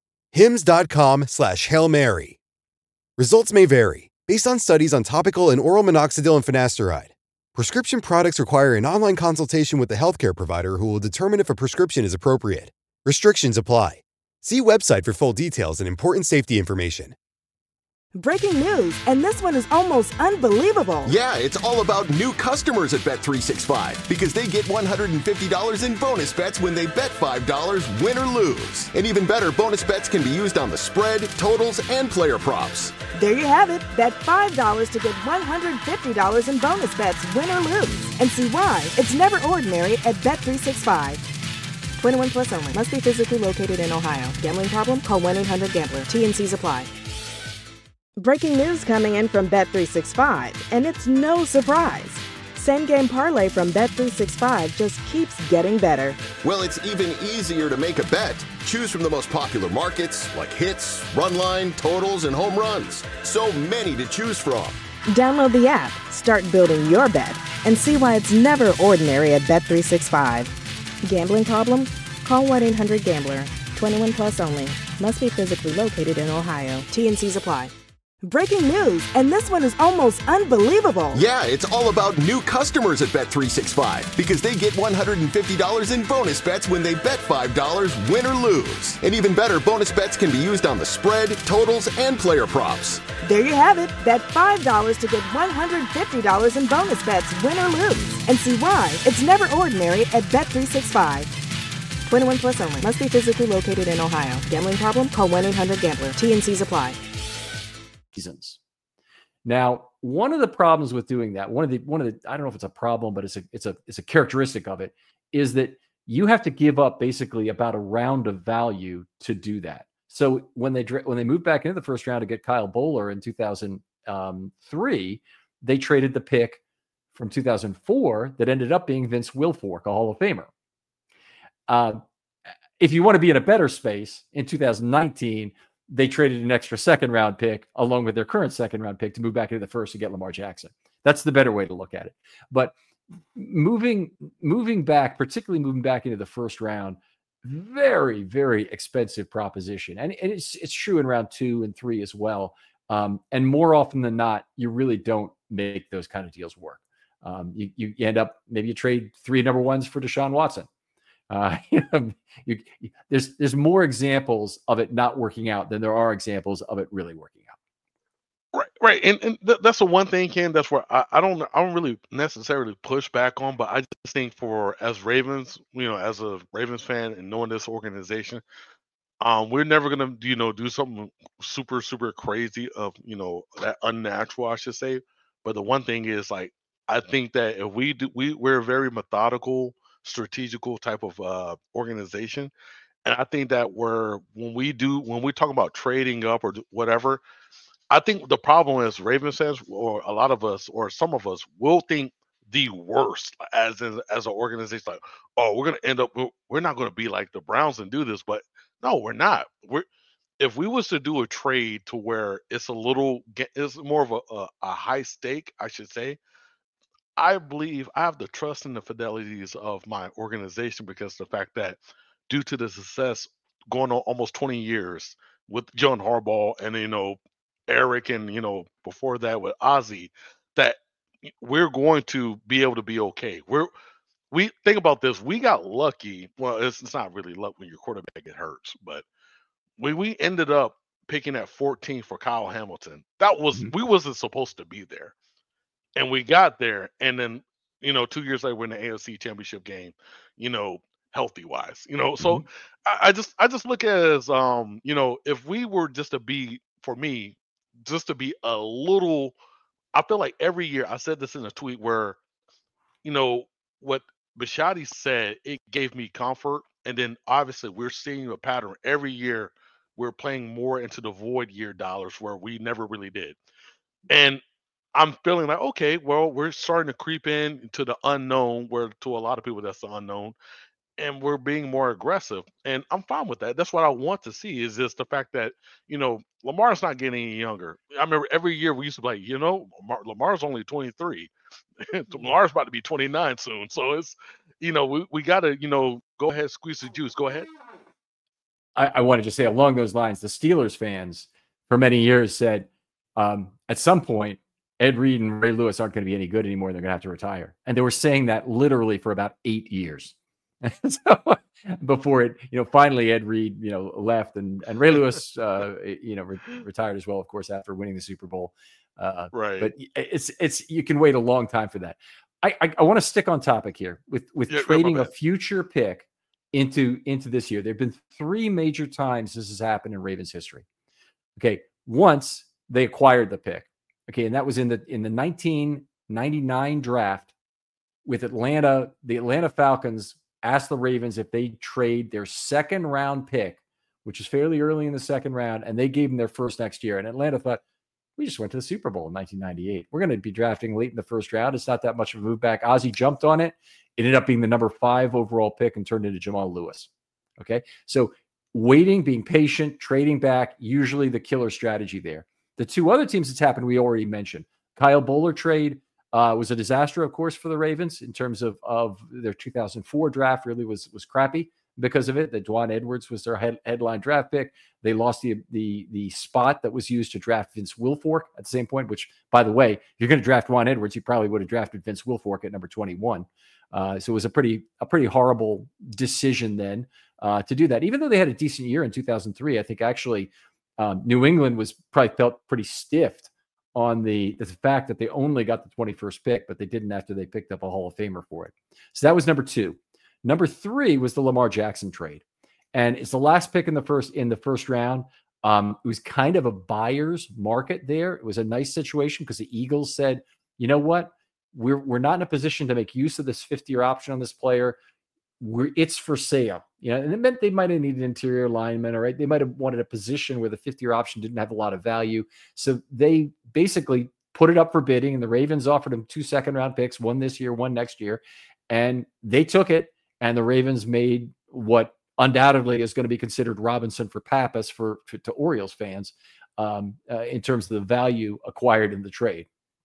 Hims.com slash Hail Mary. Results may vary based on studies on topical and oral minoxidil and finasteride. Prescription products require an online consultation with the healthcare provider who will determine if a prescription is appropriate. Restrictions apply. See website for full details and important safety information.
Breaking news, and this one is almost unbelievable.
Yeah, it's all about new customers at Bet three sixty-five because they get one hundred fifty dollars in bonus bets when they bet five dollars, win or lose. And even better, bonus bets can be used on the spread, totals, and player props.
There you have it. Bet five dollars to get one hundred fifty dollars in bonus bets, win or lose. And see why it's never ordinary at Bet three sixty-five. twenty-one plus only. Must be physically located in Ohio. Gambling problem? Call one eight hundred gambler. T N Cs apply. Breaking news coming in from Bet three sixty-five, and it's no surprise. Same game parlay from Bet three sixty-five just keeps getting better.
Well, it's even easier to make a bet. Choose from the most popular markets like hits, run line, totals, and home runs. So many to choose from.
Download the app, start building your bet, and see why it's never ordinary at Bet three sixty-five. Gambling problem? Call one eight hundred gambler. twenty-one plus only. Must be physically located in Ohio. T N Cs apply. Breaking news, and this one is almost unbelievable.
Yeah, it's all about new customers at Bet three sixty-five because they get one hundred fifty dollars in bonus bets when they bet five dollars, win or lose. And even better, bonus bets can be used on the spread, totals, and player props.
There you have it. Bet five dollars to get one hundred fifty dollars in bonus bets, win or lose. And see why it's never ordinary at Bet three sixty-five. twenty-one plus only. Must be physically located in Ohio. Gambling problem? Call one eight hundred gambler. T N Cs apply.
Seasons. Now, one of the problems with doing that, one of the one of the I don't know if it's a problem, but it's a it's a it's a characteristic of it, is that you have to give up basically about a round of value to do that. So when they when they moved back into the first round to get Kyle Bowler in two thousand three, they traded the pick from two thousand four that ended up being Vince Wilfork, a Hall of Famer. Uh, if you want to be in a better space in two thousand nineteen, they traded an extra second round pick along with their current second round pick to move back into the first to get Lamar Jackson. That's the better way to look at it. But moving, moving back, particularly moving back into the first round, very, very expensive proposition. And, and it's, it's true in round two and three as well. Um, and more often than not, you really don't make those kind of deals work. Um, you, you end up, maybe you trade three number ones for Deshaun Watson. Uh, you know, you, you, there's there's more examples of it not working out than there are examples of it really working out.
Right, right, and and th- that's the one thing, Ken. That's where I, I don't I don't really necessarily push back on, but I just think for as Ravens, you know, as a Ravens fan and knowing this organization, um, we're never gonna you know do something super super crazy of you know that unnatural, I should say. But the one thing is like I think that if we do, we we're very methodical, strategical type of uh, organization, and I think that we're when we do when we talk about trading up or whatever, I think the problem is Ravens fans or a lot of us or some of us will think the worst as in, as an organization, like, oh, we're gonna end up we're not gonna be like the Browns and do this, but no, we're not. We're if we was to do a trade to where it's a little it's more of a, a, a high stake, I should say. I believe I have the trust and the fidelities of my organization because the fact that due to the success going on almost twenty years with John Harbaugh and, you know, Eric and, you know, before that with Ozzie, that we're going to be able to be okay. We're, we think about this. We got lucky. Well, it's, it's not really luck when your quarterback get hurt, but when we ended up picking at fourteen for Kyle Hamilton, that was, mm-hmm. we wasn't supposed to be there. And we got there, and then, you know, two years later, we're in the A F C Championship game. You know, healthy wise, you know. So
Mhm.
I, I just I just look at it as um, you know, if we were just to be for me, just to be a little I feel like every year I said this in a tweet where, you know, what Bishotti said, it gave me comfort. And then obviously we're seeing a pattern every year. We're playing more into the void year dollars where we never really did. And I'm feeling like, okay, well, we're starting to creep in into the unknown, where to a lot of people that's the unknown, and we're being more aggressive. And I'm fine with that. That's what I want to see is just the fact that, you know, Lamar's not getting any younger. I remember every year we used to be like, you know, Lamar, Lamar's only twenty-three. Lamar's about to be twenty-nine soon. So it's, you know, we, we got to, you know, go ahead, squeeze the juice. Go ahead.
I, I want to just say along those lines, the Steelers fans for many years said um, at some point, Ed Reed and Ray Lewis aren't going to be any good anymore. They're going to have to retire. And they were saying that literally for about eight years. So before it, you know, finally Ed Reed, you know, left and, and Ray Lewis, uh, you know, re- retired as well, of course, after winning the Super Bowl. Uh,
Right.
But it's, it's, you can wait a long time for that. I, I, I want to stick on topic here with, with
Yeah,
trading
my
a
bad.
future pick into, into this year. There've been three major times this has happened in Ravens history. Okay. Once they acquired the pick. Okay. And that was in the, in the nineteen ninety-nine draft with Atlanta. The Atlanta Falcons asked the Ravens if they trade their second round pick, which is fairly early in the second round, and they gave them their first next year. And Atlanta thought, we just went to the Super Bowl in nineteen ninety-eight. We're going to be drafting late in the first round. It's not that much of a move back. Ozzie jumped on it. It ended up being the number five overall pick and turned into Jamal Lewis. Okay. So waiting, being patient, trading back, usually the killer strategy there. The two other teams that's happened, we already mentioned. Kyle Bowler trade uh, was a disaster, of course, for the Ravens in terms of, of their two thousand four draft really was, was crappy because of it. That Dwan Edwards was their head, headline draft pick. They lost the, the, the spot that was used to draft Vince Wilfork at the same point, which, by the way, if you're going to draft Dwan Edwards, you probably would have drafted Vince Wilfork at number twenty-one. Uh, so it was a pretty, a pretty horrible decision then uh, to do that. Even though they had a decent year in two thousand three, I think actually um, New England was probably felt pretty stiffed on the, the fact that they only got the twenty-first pick, but they didn't after they picked up a Hall of Famer for it. So that was number two. Number three was the Lamar Jackson trade. And it's the last pick in the first, in the first round. Um, it was kind of a buyer's market there. It was a nice situation because the Eagles said, you know what? We're, we're not in a position to make use of this fifth year option on this player. We're, it's for sale. You know, and it meant they might have needed interior linemen, all right. They might have wanted a position where the fifth year option didn't have a lot of value. So they basically put it up for bidding, and the Ravens offered them two second round picks, one this year, one next year. And they took it, and the Ravens made what undoubtedly is going to be considered Robinson for Pappas for, for to Orioles fans um, uh, in terms of the value acquired in the trade.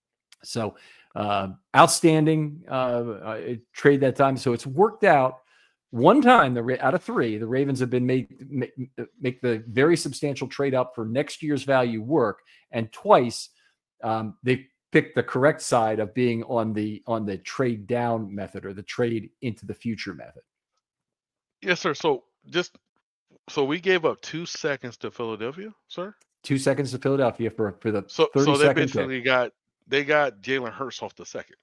So uh, outstanding uh, uh, trade that time. So it's worked out. One time, the out of three, the Ravens have been made make, make the very substantial trade up for next year's value work, and twice um, they picked the correct side of being on the on the trade down method or the trade into the future method.
Yes, sir. So just so we gave up two seconds to Philadelphia, sir.
Two seconds to Philadelphia for for the
So
thirty
so they
second
basically
pick.
got they got Jalen Hurts off the second.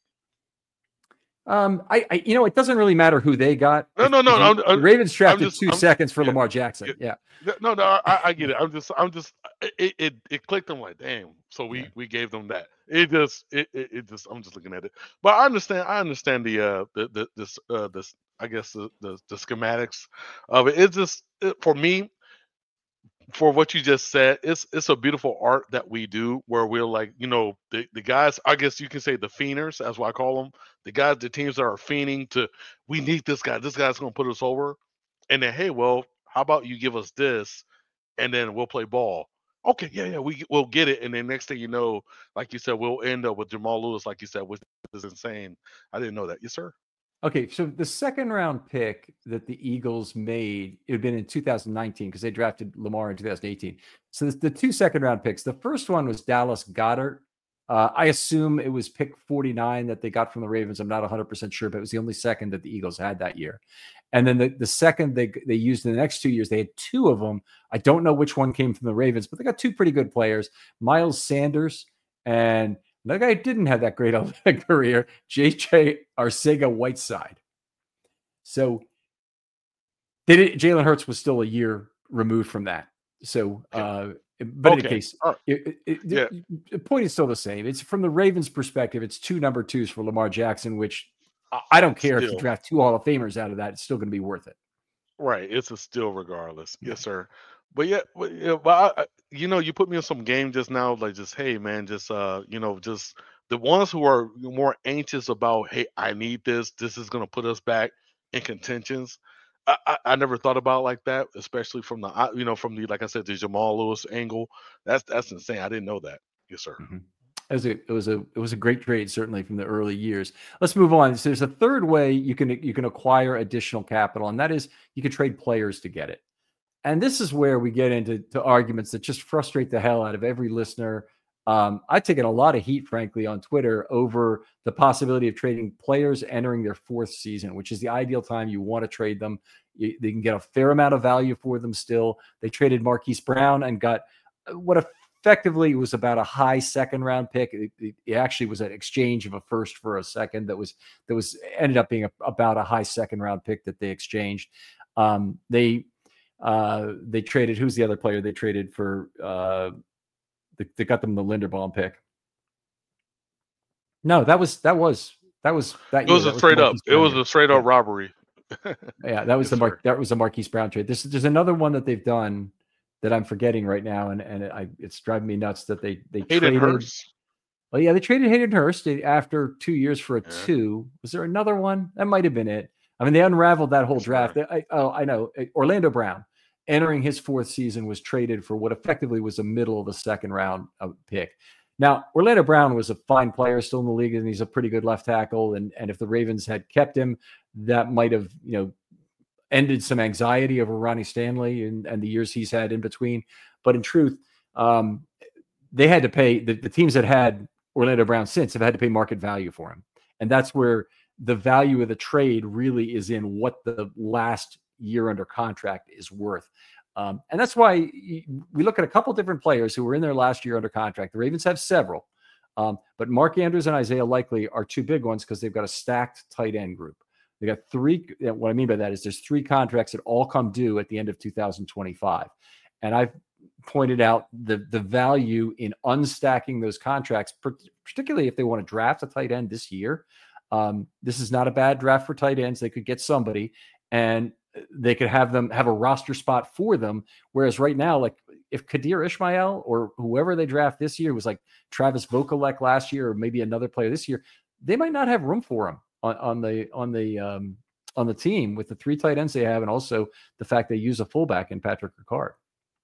Um, I, I, you know, it doesn't really matter who they got.
No, no, no.
The,
I'm,
the
I'm,
Ravens drafted
just,
2
I'm,
seconds for
yeah,
Lamar Jackson.
yeah.
Yeah.
No, no, I, I get it. I'm just, I'm just, it, it, it clicked. I'm like, damn. So we,
Yeah.
we gave them that. It just, it, it, it just. I'm just looking at it. But I understand. I understand the, uh, the, the, this, uh, this. I guess the, the, the schematics of it. It's just it, for me. For what you just said, it's it's a beautiful art that we do where we're like, you know, the, the guys, I guess you can say the fienders, that's what I call them. The guys, the teams that are fiending to, we need this guy. This guy's going to put us over. And then, hey, well, how about you give us this and then we'll play ball. Okay, yeah, yeah, we, we'll get it. And then next thing you know, like you said, we'll end up with Jamal Lewis, like you said, which is insane. I didn't know that. Yes, sir.
Okay, so the second round pick that the Eagles made, it had been in two thousand nineteen because they drafted Lamar in two thousand eighteen. So the two second round picks, the first one was Dallas Goedert. Uh, I assume it was pick forty-nine that they got from the Ravens. I'm not one hundred percent sure, but it was the only second that the Eagles had that year. And then the, the second they, they used in the next two years, they had two of them. I don't know which one came from the Ravens, but they got two pretty good players, Miles Sanders and that guy didn't have that great of a career, J J Arcega-Whiteside. So They did. Jalen Hurts was still a year removed from that. So, uh, but okay. in any case, right. it, it, yeah. the, the point is still the same. It's from the Ravens' perspective. It's two number twos for Lamar Jackson, which I don't care still. if you draft two Hall of Famers out of that. It's still going to be worth it.
Right. It's a still regardless. Yeah. Yes, sir. But yeah, but, yeah, but I, you know, you put me in some game just now, like just, hey, man, just, uh, you know, just the ones who are more anxious about, hey, I need this. This is going to put us back in contentions. I, I, I never thought about it like that, especially from the, you know, from the, like I said, the Jamal Lewis angle. That's that's insane. I didn't know that. Yes, sir.
Mm-hmm. It was a it was a it was a great trade, certainly from the early years. Let's move on. So there's a third way you can you can acquire additional capital, and that is you can trade players to get it. And this is where we get into to arguments that just frustrate the hell out of every listener. Um, I've taken a lot of heat, frankly, on Twitter over the possibility of trading players entering their fourth season, which is the ideal time you want to trade them. You, they can get a fair amount of value for them still. They traded Marquise Brown and got what effectively was about a high second round pick. It, it, it actually was an exchange of a first for a second that was that was ended up being a, about a high second round pick that they exchanged. Um, they Uh, they traded, who's the other player they traded for? Uh, they, they got them the Linderbaum pick. No, that was, that was, that was, that
it was year. a that straight was up. It was a straight up yeah. robbery.
yeah, that was yes, the Mar- that was the Marquise Brown trade. This, there's another one that they've done that I'm forgetting right now. And, and it, I, it's driving me nuts that they, they
Hayden
traded.
Hurst.
Well, yeah, they traded Hayden Hurst after two years for a yeah. two. Was there another one? That might've been it. I mean, they unraveled that whole That's draft. I, oh, I know. Orlando Brown, entering his fourth season, was traded for what effectively was a middle of the second round pick. Now, Orlando Brown was a fine player still in the league, and he's a pretty good left tackle. And, and if the Ravens had kept him, that might have, you know, ended some anxiety over Ronnie Stanley and, and the years he's had in between. But in truth, um, they had to pay, the, the teams that had Orlando Brown since have had to pay market value for him. And that's where the value of the trade really is in what the last year under contract is worth. Um, and that's why we look at a couple different players who were in their last year under contract. The Ravens have several, um, but Mark Andrews and Isaiah Likely are two big ones because they've got a stacked tight end group. They got three. What I mean by that is there's three contracts that all come due at the end of two thousand twenty-five. And I've pointed out the, the value in unstacking those contracts, particularly if they want to draft a tight end this year. Um, this is not a bad draft for tight ends. They could get somebody, and they could have them have a roster spot for them. Whereas right now, like if Kadir Ishmael or whoever they draft this year was like Travis Vokalek last year, or maybe another player this year, they might not have room for him on, on the, on the, um, on the team with the three tight ends they have. And also the fact they use a fullback in Patrick Ricard.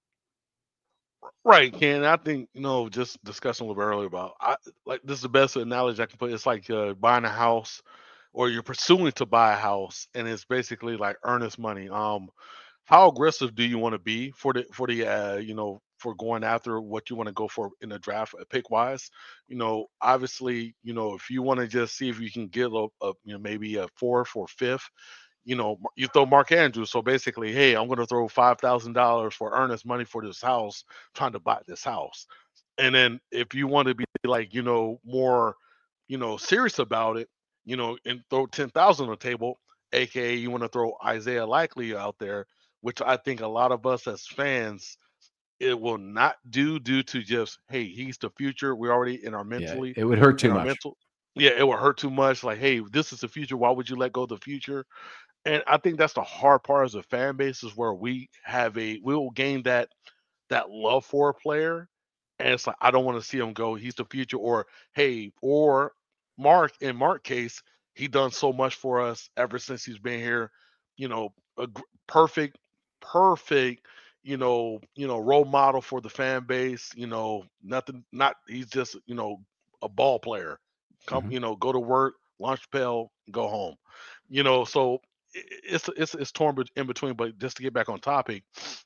Right, Ken. I think, you know, just discussing a little bit earlier about, I, like, this is the best analogy I can put. It's like uh, buying a house, or you're pursuing to buy a house, and it's basically like earnest money. Um, how aggressive do you want to be for the for the uh, you know, for going after what you want to go for in the draft, uh, pick wise? You know, obviously, you know, if you want to just see if you can get a, a you know, maybe a fourth or fifth, you know, you throw Mark Andrews. So basically, hey, I'm going to throw five thousand dollars for earnest money for this house, trying to buy this house. And then if you want to be like, you know, more, you know, serious about it, you know, and throw ten thousand on the table, aka you want to throw Isaiah Likely out there, which I think a lot of us as fans, it will not do due to just, hey, he's the future. We're already in our mentally.
Yeah, it would hurt too much.
Mental, yeah, it would hurt too much. Like, hey, this is the future. Why would you let go of the future? And I think that's the hard part as a fan base, is where we have a, we will gain that, that love for a player. And it's like, I don't want to see him go. He's the future. Or, hey, or Mark, in Mark's case, he done so much for us ever since he's been here. You know, a g- perfect, perfect, you know, you know, role model for the fan base. You know, nothing, not, he's just, you know, a ball player. Come, mm-hmm. you know, go to work, lunch pail, go home. You know, so it's it's it's torn in between. But just to get back on topic,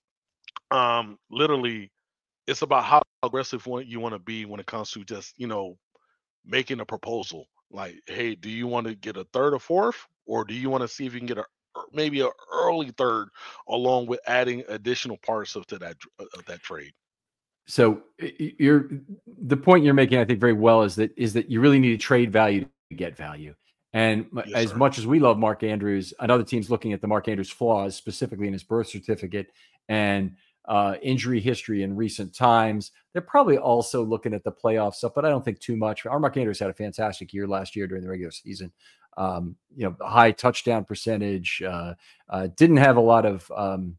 um, literally, it's about how aggressive you want to be when it comes to just, you know, making a proposal. Like, hey, do you want to get a third or fourth, or do you want to see if you can get a maybe an early third, along with adding additional parts of to that of that trade?
So you're the point you're making, I think, very well, is that is that you really need to trade value to get value. And
Yes,
as
sir.
much as we love Mark Andrews, another team's looking at the Mark Andrews flaws, specifically in his birth certificate and uh, injury history in recent times. They're probably also looking at the playoff stuff, but I don't think too much. Our Mark Andrews had a fantastic year last year during the regular season. Um, you know, high touchdown percentage, uh, uh, didn't have a lot of um,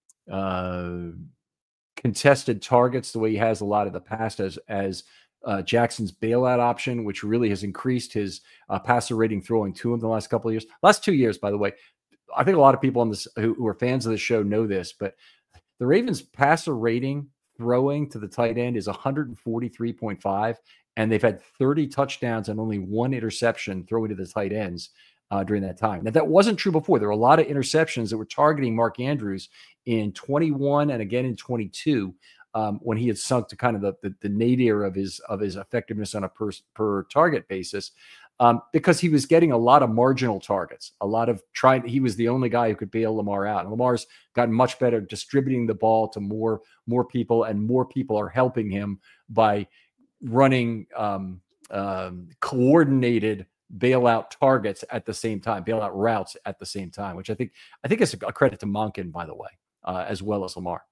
uh, contested targets the way he has a lot of the past as, as uh, Jackson's bailout option, which really has increased his uh, passer rating throwing to him the last couple of years. Last two years, by the way. I think a lot of people on this who, who are fans of the show know this, but the Ravens passer rating throwing to the tight end is one forty-three point five, and they've had thirty touchdowns and only one interception throwing to the tight ends uh, during that time. Now, that wasn't true before. There were a lot of interceptions that were targeting Mark Andrews in twenty-one and again in twenty-two um, when he had sunk to kind of the, the, the nadir of his of his effectiveness on a per, per target basis. Um, because he was getting a lot of marginal targets, a lot of trying. He was the only guy who could bail Lamar out. And Lamar's gotten much better distributing the ball to more, more people, and more people are helping him by running um, um, coordinated bailout targets at the same time, bailout routes at the same time, which I think I think is a credit to Monken, by the way, uh, as well as Lamar.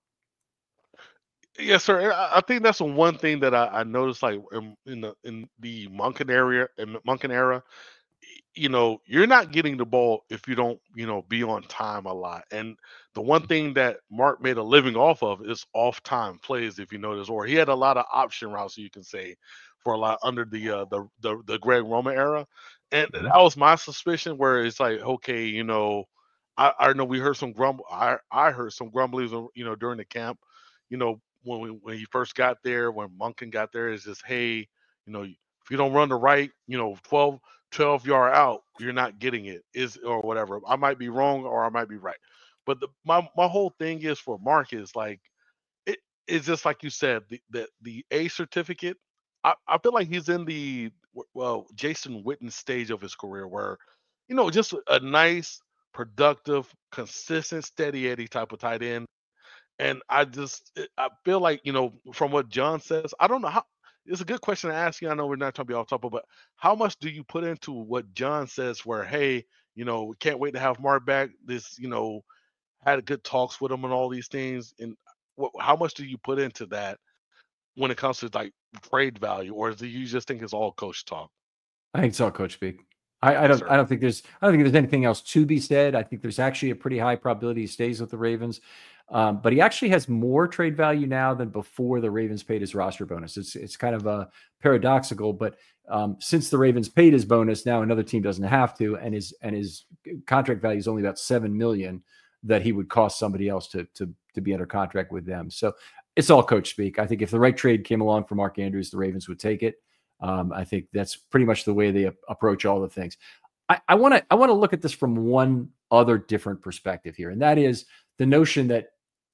Yes, sir. I I think that's the one thing that I, I noticed, like in, in the in the Monken area, in the Monken era, you know, you're not getting the ball if you don't, you know, be on time a lot. And the one thing that Mark made a living off of is off time plays, if you notice, or he had a lot of option routes, you can say, for a lot under the uh, the, the the Greg Roman era. And that was my suspicion, where it's like, okay, you know, I, I know we heard some grumble. I I heard some grumblings, you know, during the camp, you know, when we, when he first got there, when Monken got there, is just, hey, you know, if you don't run the right, you know, twelve, twelve yard out, you're not getting it, is or whatever. I might be wrong or I might be right. But the, my my whole thing is for Mark is like, it, it's just like you said, the the, the A certificate. I, I feel like he's in the well Jason Witten stage of his career where, you know, just a nice, productive, consistent, steady Eddie type of tight end. And I just eh, I feel like, you know, from what John says, I don't know how. It's a good question to ask you. I know we're not trying to be off topic, but how much do you put into what John says? Where, hey, you know, we can't wait to have Mark back. This, you know, had good talks with him and all these things. And what, how much do you put into that when it comes to like trade value, or do you just think it's all coach talk?
I think it's all coach speak. I, I
Yes,
don't.
sir.
I don't think there's. I don't think there's anything else to be said. I think there's actually a pretty high probability he stays with the Ravens, um, but he actually has more trade value now than before the Ravens paid his roster bonus. It's it's kind of a paradoxical, but um, since the Ravens paid his bonus, now another team doesn't have to, and his and his contract value is only about seven million that he would cost somebody else to to to be under contract with them. So it's all coach speak. I think if the right trade came along for Mark Andrews, the Ravens would take it. Um, I think that's pretty much the way they a- approach all the things. I want to I want to look at this from one other different perspective here, and that is the notion that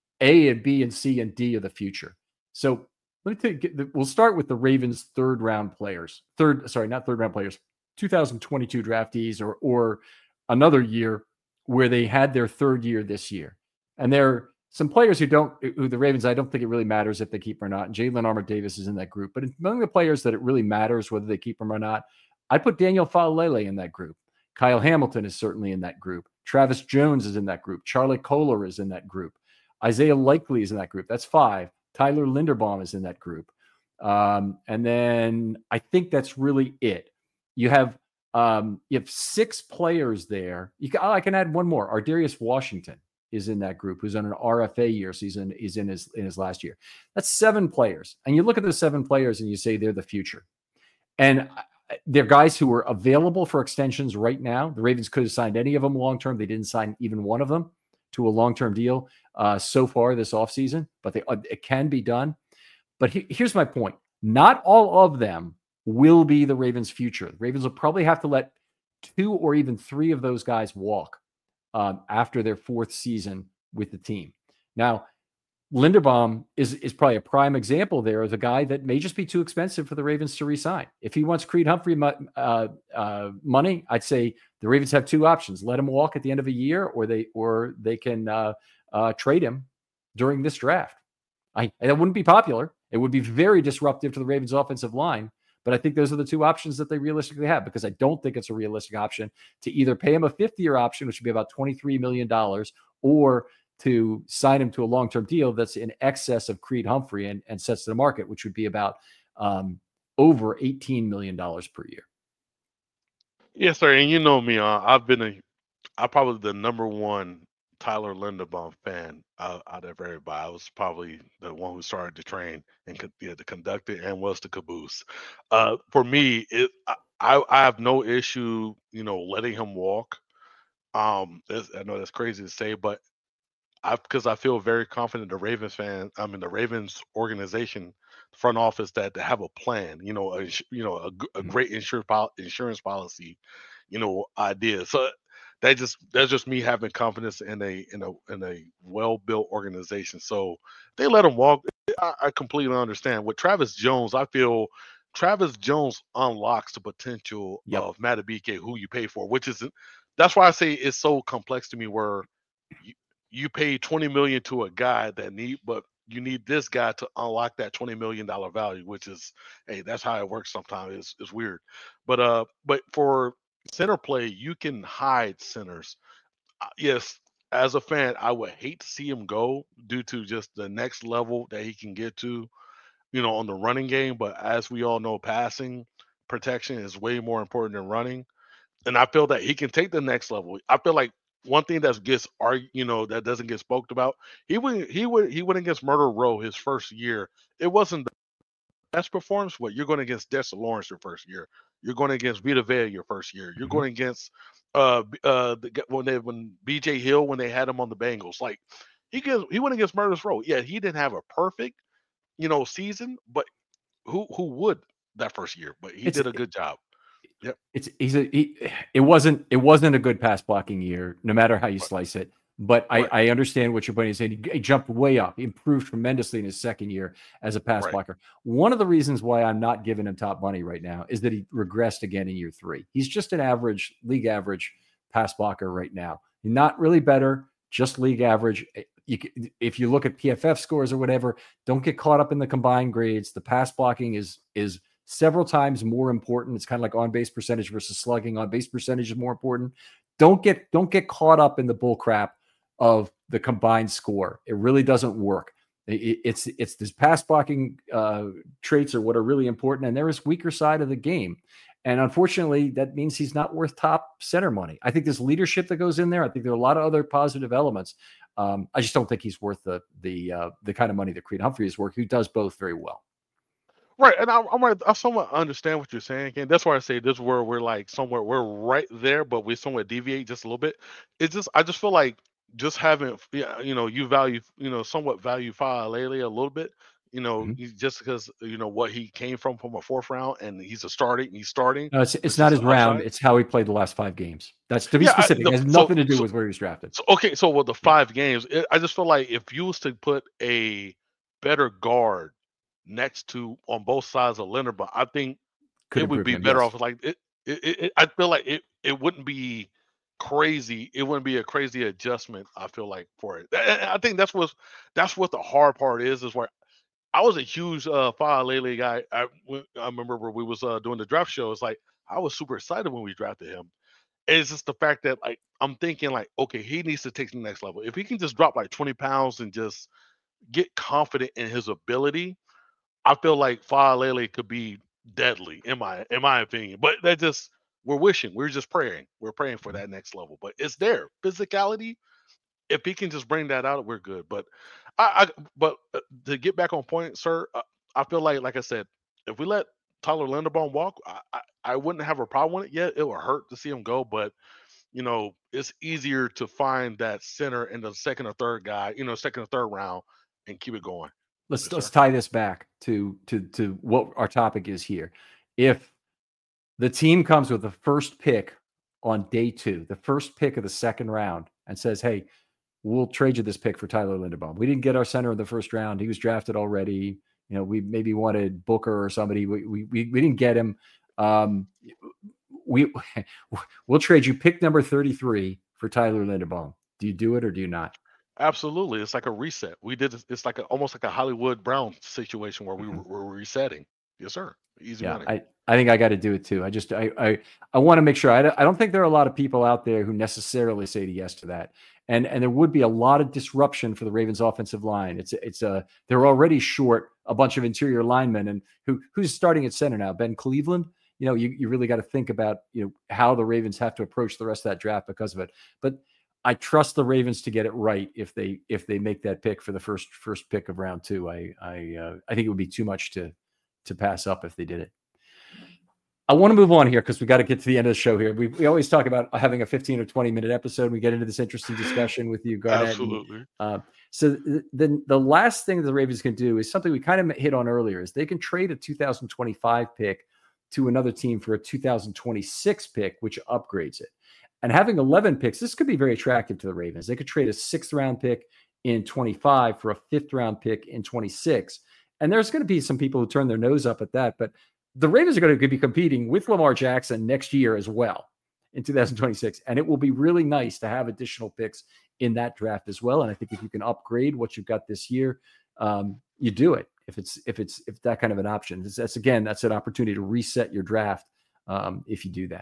A and B and C and D are the future. So let me take. We'll start with the Ravens' third round players. Third, sorry, not third round players. two thousand twenty-two draftees, or or another year where they had their third year this year, and they're some players who don't, who the Ravens, I don't think it really matters if they keep or not. Jalen Armour-Davis is in that group, but among the players that it really matters whether they keep them or not, I put Daniel Faalele in that group. Kyle Hamilton is certainly in that group. Travis Jones is in that group. Charlie Kolar is in that group. Isaiah Likely is in that group. That's five. Tyler Linderbaum is in that group. Um, and then I think that's really it. You have um, you have six players there. You can, oh, I can add one more. Ardarius Washington is in that group, who's on an R F A year. So he's in, he's in his in his last year. That's seven players. And you look at the seven players and you say they're the future. And they're guys who are available for extensions right now. The Ravens could have signed any of them long-term. They didn't sign even one of them to a long-term deal uh, so far this offseason, but they, uh, it can be done. But he, here's my point. Not all of them will be the Ravens' future. The Ravens will probably have to let two or even three of those guys walk um, after their fourth season with the team. Now, Linderbaum is, is probably a prime example there of a guy that may just be too expensive for the Ravens to re-sign. If he wants Creed Humphrey uh, uh, money, I'd say the Ravens have two options: let him walk at the end of a year, or they or they can uh, uh, trade him during this draft. I that wouldn't be popular. It would be very disruptive to the Ravens' offensive line, But I think those are the two options that they realistically have, because I don't think it's a realistic option to either pay him a fifth-year option, which would be about twenty-three million dollars, or to sign him to a long-term deal that's in excess of Creed Humphrey and, and sets the market, which would be about um, over eighteen million dollars per year.
Yes, sir. And you know me, uh, I've been a, I'm probably the number one Tyler Linderbaum fan out, out of everybody. I was probably the one who started the train and could, yeah, the conductor and was the caboose. Uh, for me, it I, I have no issue, you know, letting him walk. Um, it's- I know that's crazy to say, but I because I feel very confident the Ravens fan, I mean the Ravens organization, front office that they have a plan, you know, a, ins- you know, a, g- a
Mhm.
great insurance pol- insurance policy, you know, idea. So that just that's just me having confidence in a in a in a well built organization. So they let him walk. I, I completely understand. With Travis Jones, I feel Travis Jones unlocks the potential
Yep.
of Matabike, who you pay for, which is that's why I say it's so complex to me. Where you, you pay twenty million to a guy that need, but you need this guy to unlock that twenty million dollar value, which is, hey, that's how it works. Sometimes it's, it's weird, but uh, but for center play, you can hide centers. Uh, yes, as a fan, I would hate to see him go due to just the next level that he can get to, you know, on the running game. But as we all know, passing protection is way more important than running, and I feel that he can take the next level. I feel like one thing that gets arg- you know, that doesn't get spoke about. He went he went he went against Murder Row his first year. It wasn't the best performance. What you're going against Dexter Lawrence your first year. You're going against Vita Vea your first year. You're
Mhm.
going against uh b- uh the, g- when they when B J Hill when they had him on the Bengals. Like he gets he went against Murder's Row. Yeah, he didn't have a perfect, you know, season, but who who would that first year? But he
It's
did a good job. Yep.
it's he's a he, it wasn't it wasn't a good pass blocking year, no matter how you
Right.
slice it. But I,
Right.
I understand what your point is saying. He, he jumped way up. He improved tremendously in his second year as a pass
Right.
blocker. One of the reasons why I'm not giving him top money right now is that he regressed again in year three. He's just an average, league average pass blocker right now. Not really better, just league average. Eh, You, c- if you look at P F F scores or whatever, don't get caught up in the combined grades. The pass blocking is is several times more important. It's kind of like on base percentage versus slugging. On base percentage is more important. Don't get don't get caught up in the bull crap of the combined score. It really doesn't work. It- it's it's this pass blocking uh, traits are what are really important, and there is weaker side of the game. And unfortunately, that means he's not worth top center money. I think there's leadership that goes in there. I think there are a lot of other positive elements. Um, I just don't think he's worth the the uh, the kind of money that Creed Humphrey is worth, who does both very well.
Right, and I, I'm right. I somewhat understand what you're saying, and that's why I say this is where we're like somewhere we're right there, but we somewhat deviate just a little bit. It's just I just feel like just having, yeah, you know, you value, you know, somewhat value Faalele a little bit, you know,
Mhm.
you- just because you know what he came from from a fourth round, and he's a starting, he's starting,
No, it's it's
which
not
is
his
an
round.
upside.
It's how he played the last five games. That's to be
Yeah, I,
specific.
the,
It has
so
nothing to do
so
with where he was drafted.
so okay, so with the
Yeah.
five games, it, I just feel like if you was to put a better guard next to on both sides of Linderbaum, I think
Could
it would
improve
be
him.
better
Yes.
off. Like it, it, it, it- I feel like it, it wouldn't be crazy. It wouldn't be a crazy adjustment. I feel like for it. And I think that's what that's what the hard part is. Is where I was a huge uh Faalele guy. I when- I remember when we was uh, doing the draft show. It's like I was super excited when we drafted him. It's just the fact that like I'm thinking like, okay, he needs to take the next level. If he can just drop like twenty pounds and just get confident in his ability, I feel like Faalele could be deadly in my in my opinion. But that just we're wishing, we're just praying, we're praying for that next level. But it's there, physicality. If he can just bring that out, we're good. But I, I but uh, to get back on point, sir, uh, I feel like like I said, if we let Tyler Linderbaum walk, I, I I wouldn't have a problem with it yet. It would hurt to see him go, but you know, it's easier to find that center in the second or third guy, you know, second or third round and keep it going.
Let's
Yes,
let's
sir.
tie this back to to to what our topic is here. If the team comes with the first pick on day two, the first pick of the second round, and says, "Hey, we'll trade you this pick for Tyler Linderbaum. We didn't get our center in the first round. He was drafted already. You know, we maybe wanted Booker or somebody. We we we, we didn't get him. Um, we we'll trade you pick number thirty-three for Tyler Linderbaum. Do you do it or do you not?"
Absolutely. It's like a reset. We did it's like a, almost like a Hollywood Brown situation where we
Mhm.
were, were resetting. Yes, sir. Easy
Yeah,
money.
I, I think I got to do it too. I just, I, I, I want to make sure. I don't, I don't think there are a lot of people out there who necessarily say yes to that. And, and there would be a lot of disruption for the Ravens offensive line. It's, it's a, they're already short a bunch of interior linemen, and who, who's starting at center now? Ben Cleveland. You know, you, you really got to think about, you know, how the Ravens have to approach the rest of that draft because of it. But I trust the Ravens to get it right if they, if they make that pick for the first, first pick of round two. I, I, uh, I think it would be too much to, to pass up if they did it. I want to move on here because we got to get to the end of the show here. We, we always talk about having a fifteen or twenty minute episode. We get into this interesting discussion with you, Garnett.
Absolutely.
And, uh, so th- then the last thing the Ravens can do is something we kind of hit on earlier, is they can trade a two thousand twenty-five pick to another team for a two thousand twenty-six pick, which upgrades it. And having eleven picks, this could be very attractive to the Ravens. They could trade a sixth round pick in twenty-five for a fifth round pick in twenty-six. And there's going to be some people who turn their nose up at that, but the Ravens are going to be competing with Lamar Jackson next year as well in two thousand twenty-six. And it will be really nice to have additional picks in that draft as well. And I think if you can upgrade what you've got this year, um, you do it. If it's, if it's, if that kind of an option, that's, that's again, that's an opportunity to reset your draft. Um, if you do that.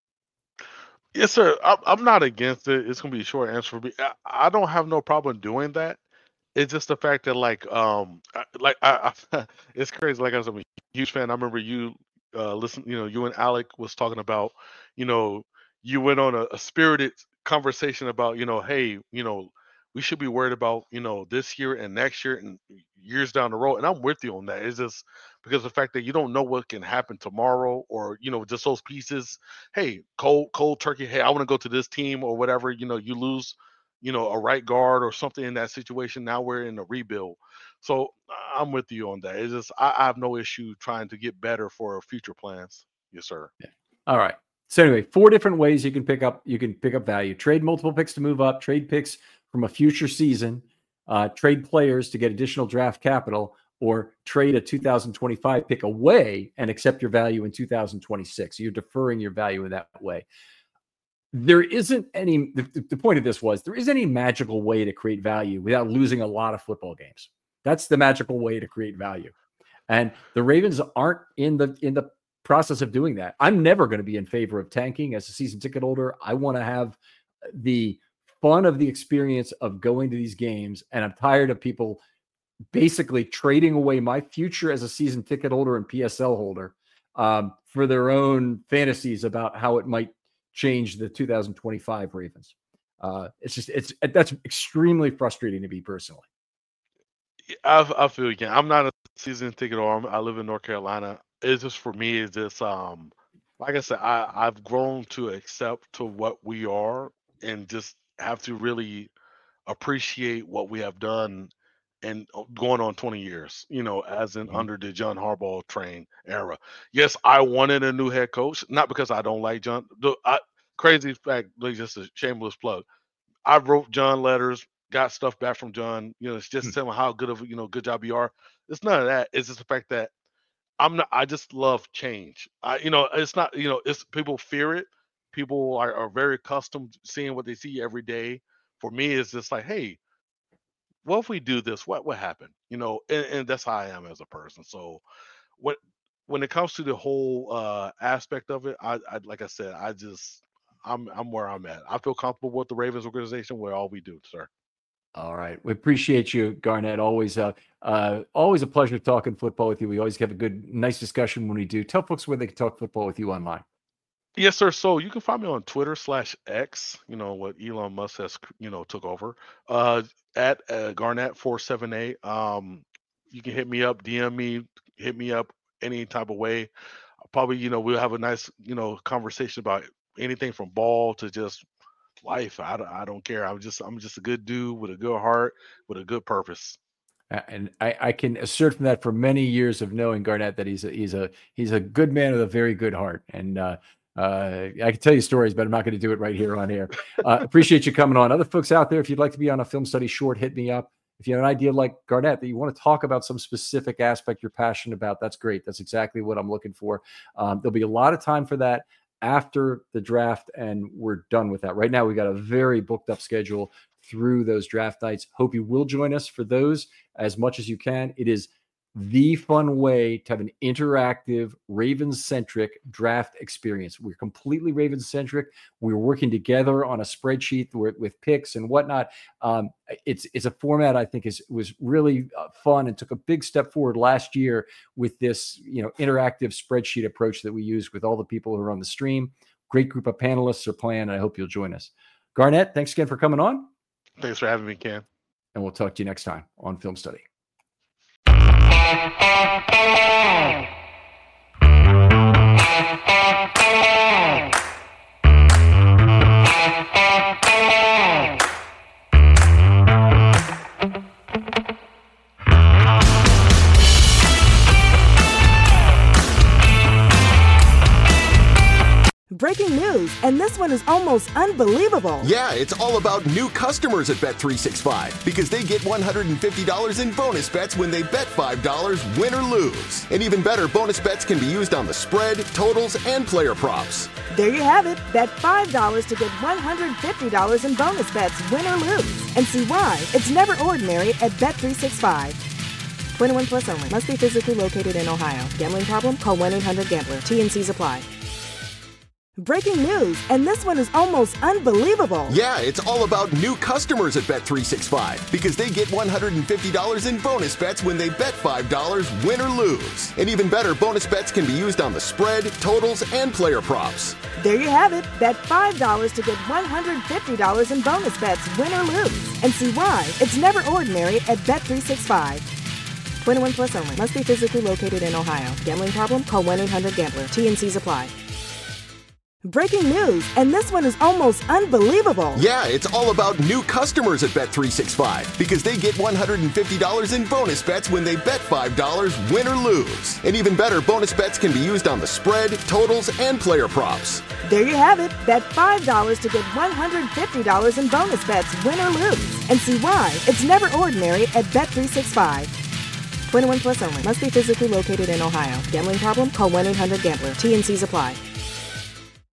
Yes, sir. I'm, I'm not against it. It's going to be a short answer for me. I, I don't have no problem doing that. It's just the fact that, like, um, I- like I, I it's crazy. Like, I was a huge fan. I remember you, uh, listen. You know, you and Alec was talking about, you know, you went on a, a spirited conversation about, you know, hey, you know, we should be worried about, you know, this year and next year and years down the road. And I'm with you on that. It's just because of the fact that you don't know what can happen tomorrow, or, you know, just those pieces. Hey, cold, cold turkey. Hey, I want to go to this team or whatever. You know, you lose, you know, a right guard or something in that situation. Now we're in a rebuild. So I'm with you on that. It's just, I, I have no issue trying to get better for future plans. Yes, sir.
Yeah. All right. So anyway, four different ways you can pick up, you can pick up value. Trade multiple picks to move up, trade picks from a future season, uh, trade players to get additional draft capital, or trade a two thousand twenty-five pick away and accept your value in two thousand twenty-six. So you're deferring your value in that way. There isn't any, the, the point of this was there isn't any magical way to create value without losing a lot of football games. That's the magical way to create value. And the Ravens aren't in the, in the process of doing that. I'm never going to be in favor of tanking as a season ticket holder. I want to have the fun of the experience of going to these games. And I'm tired of people basically trading away my future as a season ticket holder and P S L holder um, for their own fantasies about how it might change the two thousand twenty-five Ravens. Uh, it's just, it's, that's extremely frustrating to me personally.
I, I feel you. Can. I'm not a season ticket holder. I live in North Carolina. It's just, for me, it's just, um, like I said, I, I've grown to accept to what we are and just have to really appreciate what we have done and going on twenty years, you know, as in
Mhm.
under the John Harbaugh train era. Yes, I wanted a new head coach, not because I don't like John. The I, crazy fact, like, just a shameless plug. I wrote John letters, got stuff back from John. You know, it's just
Hmm.
telling how good of, you know, good job you are. It's none of that. It's just the fact that I'm not. I just love change. I, you know, it's not. You know, it's people fear it. People are, are very accustomed to seeing what they see every day. For me, it's just like, hey, what if we do this? What would happen? You know, and, and that's how I am as a person. So, when when it comes to the whole uh, aspect of it, I, I like I said, I just I'm I'm where I'm at. I feel comfortable with the Ravens organization where all we do, sir.
All right. We appreciate you, Garnett. Always, uh, uh, always a pleasure talking football with you. We always have a good, nice discussion when we do. Tell folks where they can talk football with you online.
Yes, sir. So you can find me on Twitter slash X, you know, what Elon Musk has, you know, took over, uh, at uh, Garnett four seven eight. Um, you can hit me up, D M me, hit me up any type of way. Probably, you know, we'll have a nice, you know, conversation about anything from ball to just life. I, don't- I don't care. I'm just, I'm just a good dude with a good heart, with a good purpose.
Uh, And I, I can assert from that for many years of knowing Garnett that he's a, he's a, he's a good man with a very good heart. And, uh, uh, I can tell you stories, but I'm not going to do it right here on air. Uh, appreciate you coming on. Other folks out there, if you'd like to be on a film study short, hit me up. If you have an idea like Garnett that you want to talk about some specific aspect you're passionate about, that's great. That's exactly what I'm looking for. Um, there'll be a lot of time for that after the draft, and we're done with that. Right now, we got a very booked up schedule through those draft nights. Hope you will join us for those as much as you can. It is the fun way to have an interactive Ravens-centric draft experience. We're completely Ravens-centric. We're working together on a spreadsheet with, with picks and whatnot. Um, it's it's a format I think is was really uh, fun and took a big step forward last year with this you know interactive spreadsheet approach that we use with all the people who are on the stream. Great group of panelists are playing, and I hope you'll join us. Garnett, thanks again for coming on.
Thanks for having me, Ken.
And we'll talk to you next time on Film Study.
Breaking news, and this one is almost unbelievable.
Yeah, it's all about new customers at Bet three sixty-five because they get one hundred fifty dollars in bonus bets when they bet five dollars, win or lose. And even better, bonus bets can be used on the spread, totals, and player props.
There you have it. Bet five dollars to get one hundred fifty dollars in bonus bets, win or lose. And see why it's never ordinary at Bet three sixty-five. twenty-one plus only. Must be physically located in Ohio. Gambling problem? Call one eight hundred gambler. T N Cs apply. Breaking news, and this one is almost unbelievable.
Yeah, it's all about new customers at Bet three sixty-five because they get one hundred fifty dollars in bonus bets when they bet five dollars, win or lose. And even better, bonus bets can be used on the spread, totals, and player props.
There you have it. Bet five dollars to get one hundred fifty dollars in bonus bets, win or lose. And see why it's never ordinary at Bet three sixty-five. twenty-one plus only. Must be physically located in Ohio. Gambling problem? Call one eight hundred gambler. T N Cs apply. Breaking news, and this one is almost unbelievable.
Yeah, it's all about new customers at Bet three sixty-five because they get one hundred fifty dollars in bonus bets when they bet five dollars, win or lose. And even better, bonus bets can be used on the spread, totals, and player props.
There you have it. Bet five dollars to get one hundred fifty dollars in bonus bets, win or lose. And see why it's never ordinary at Bet three sixty-five. twenty-one plus only. Must be physically located in Ohio. Gambling problem? Call one eight hundred gambler. T N Cs apply.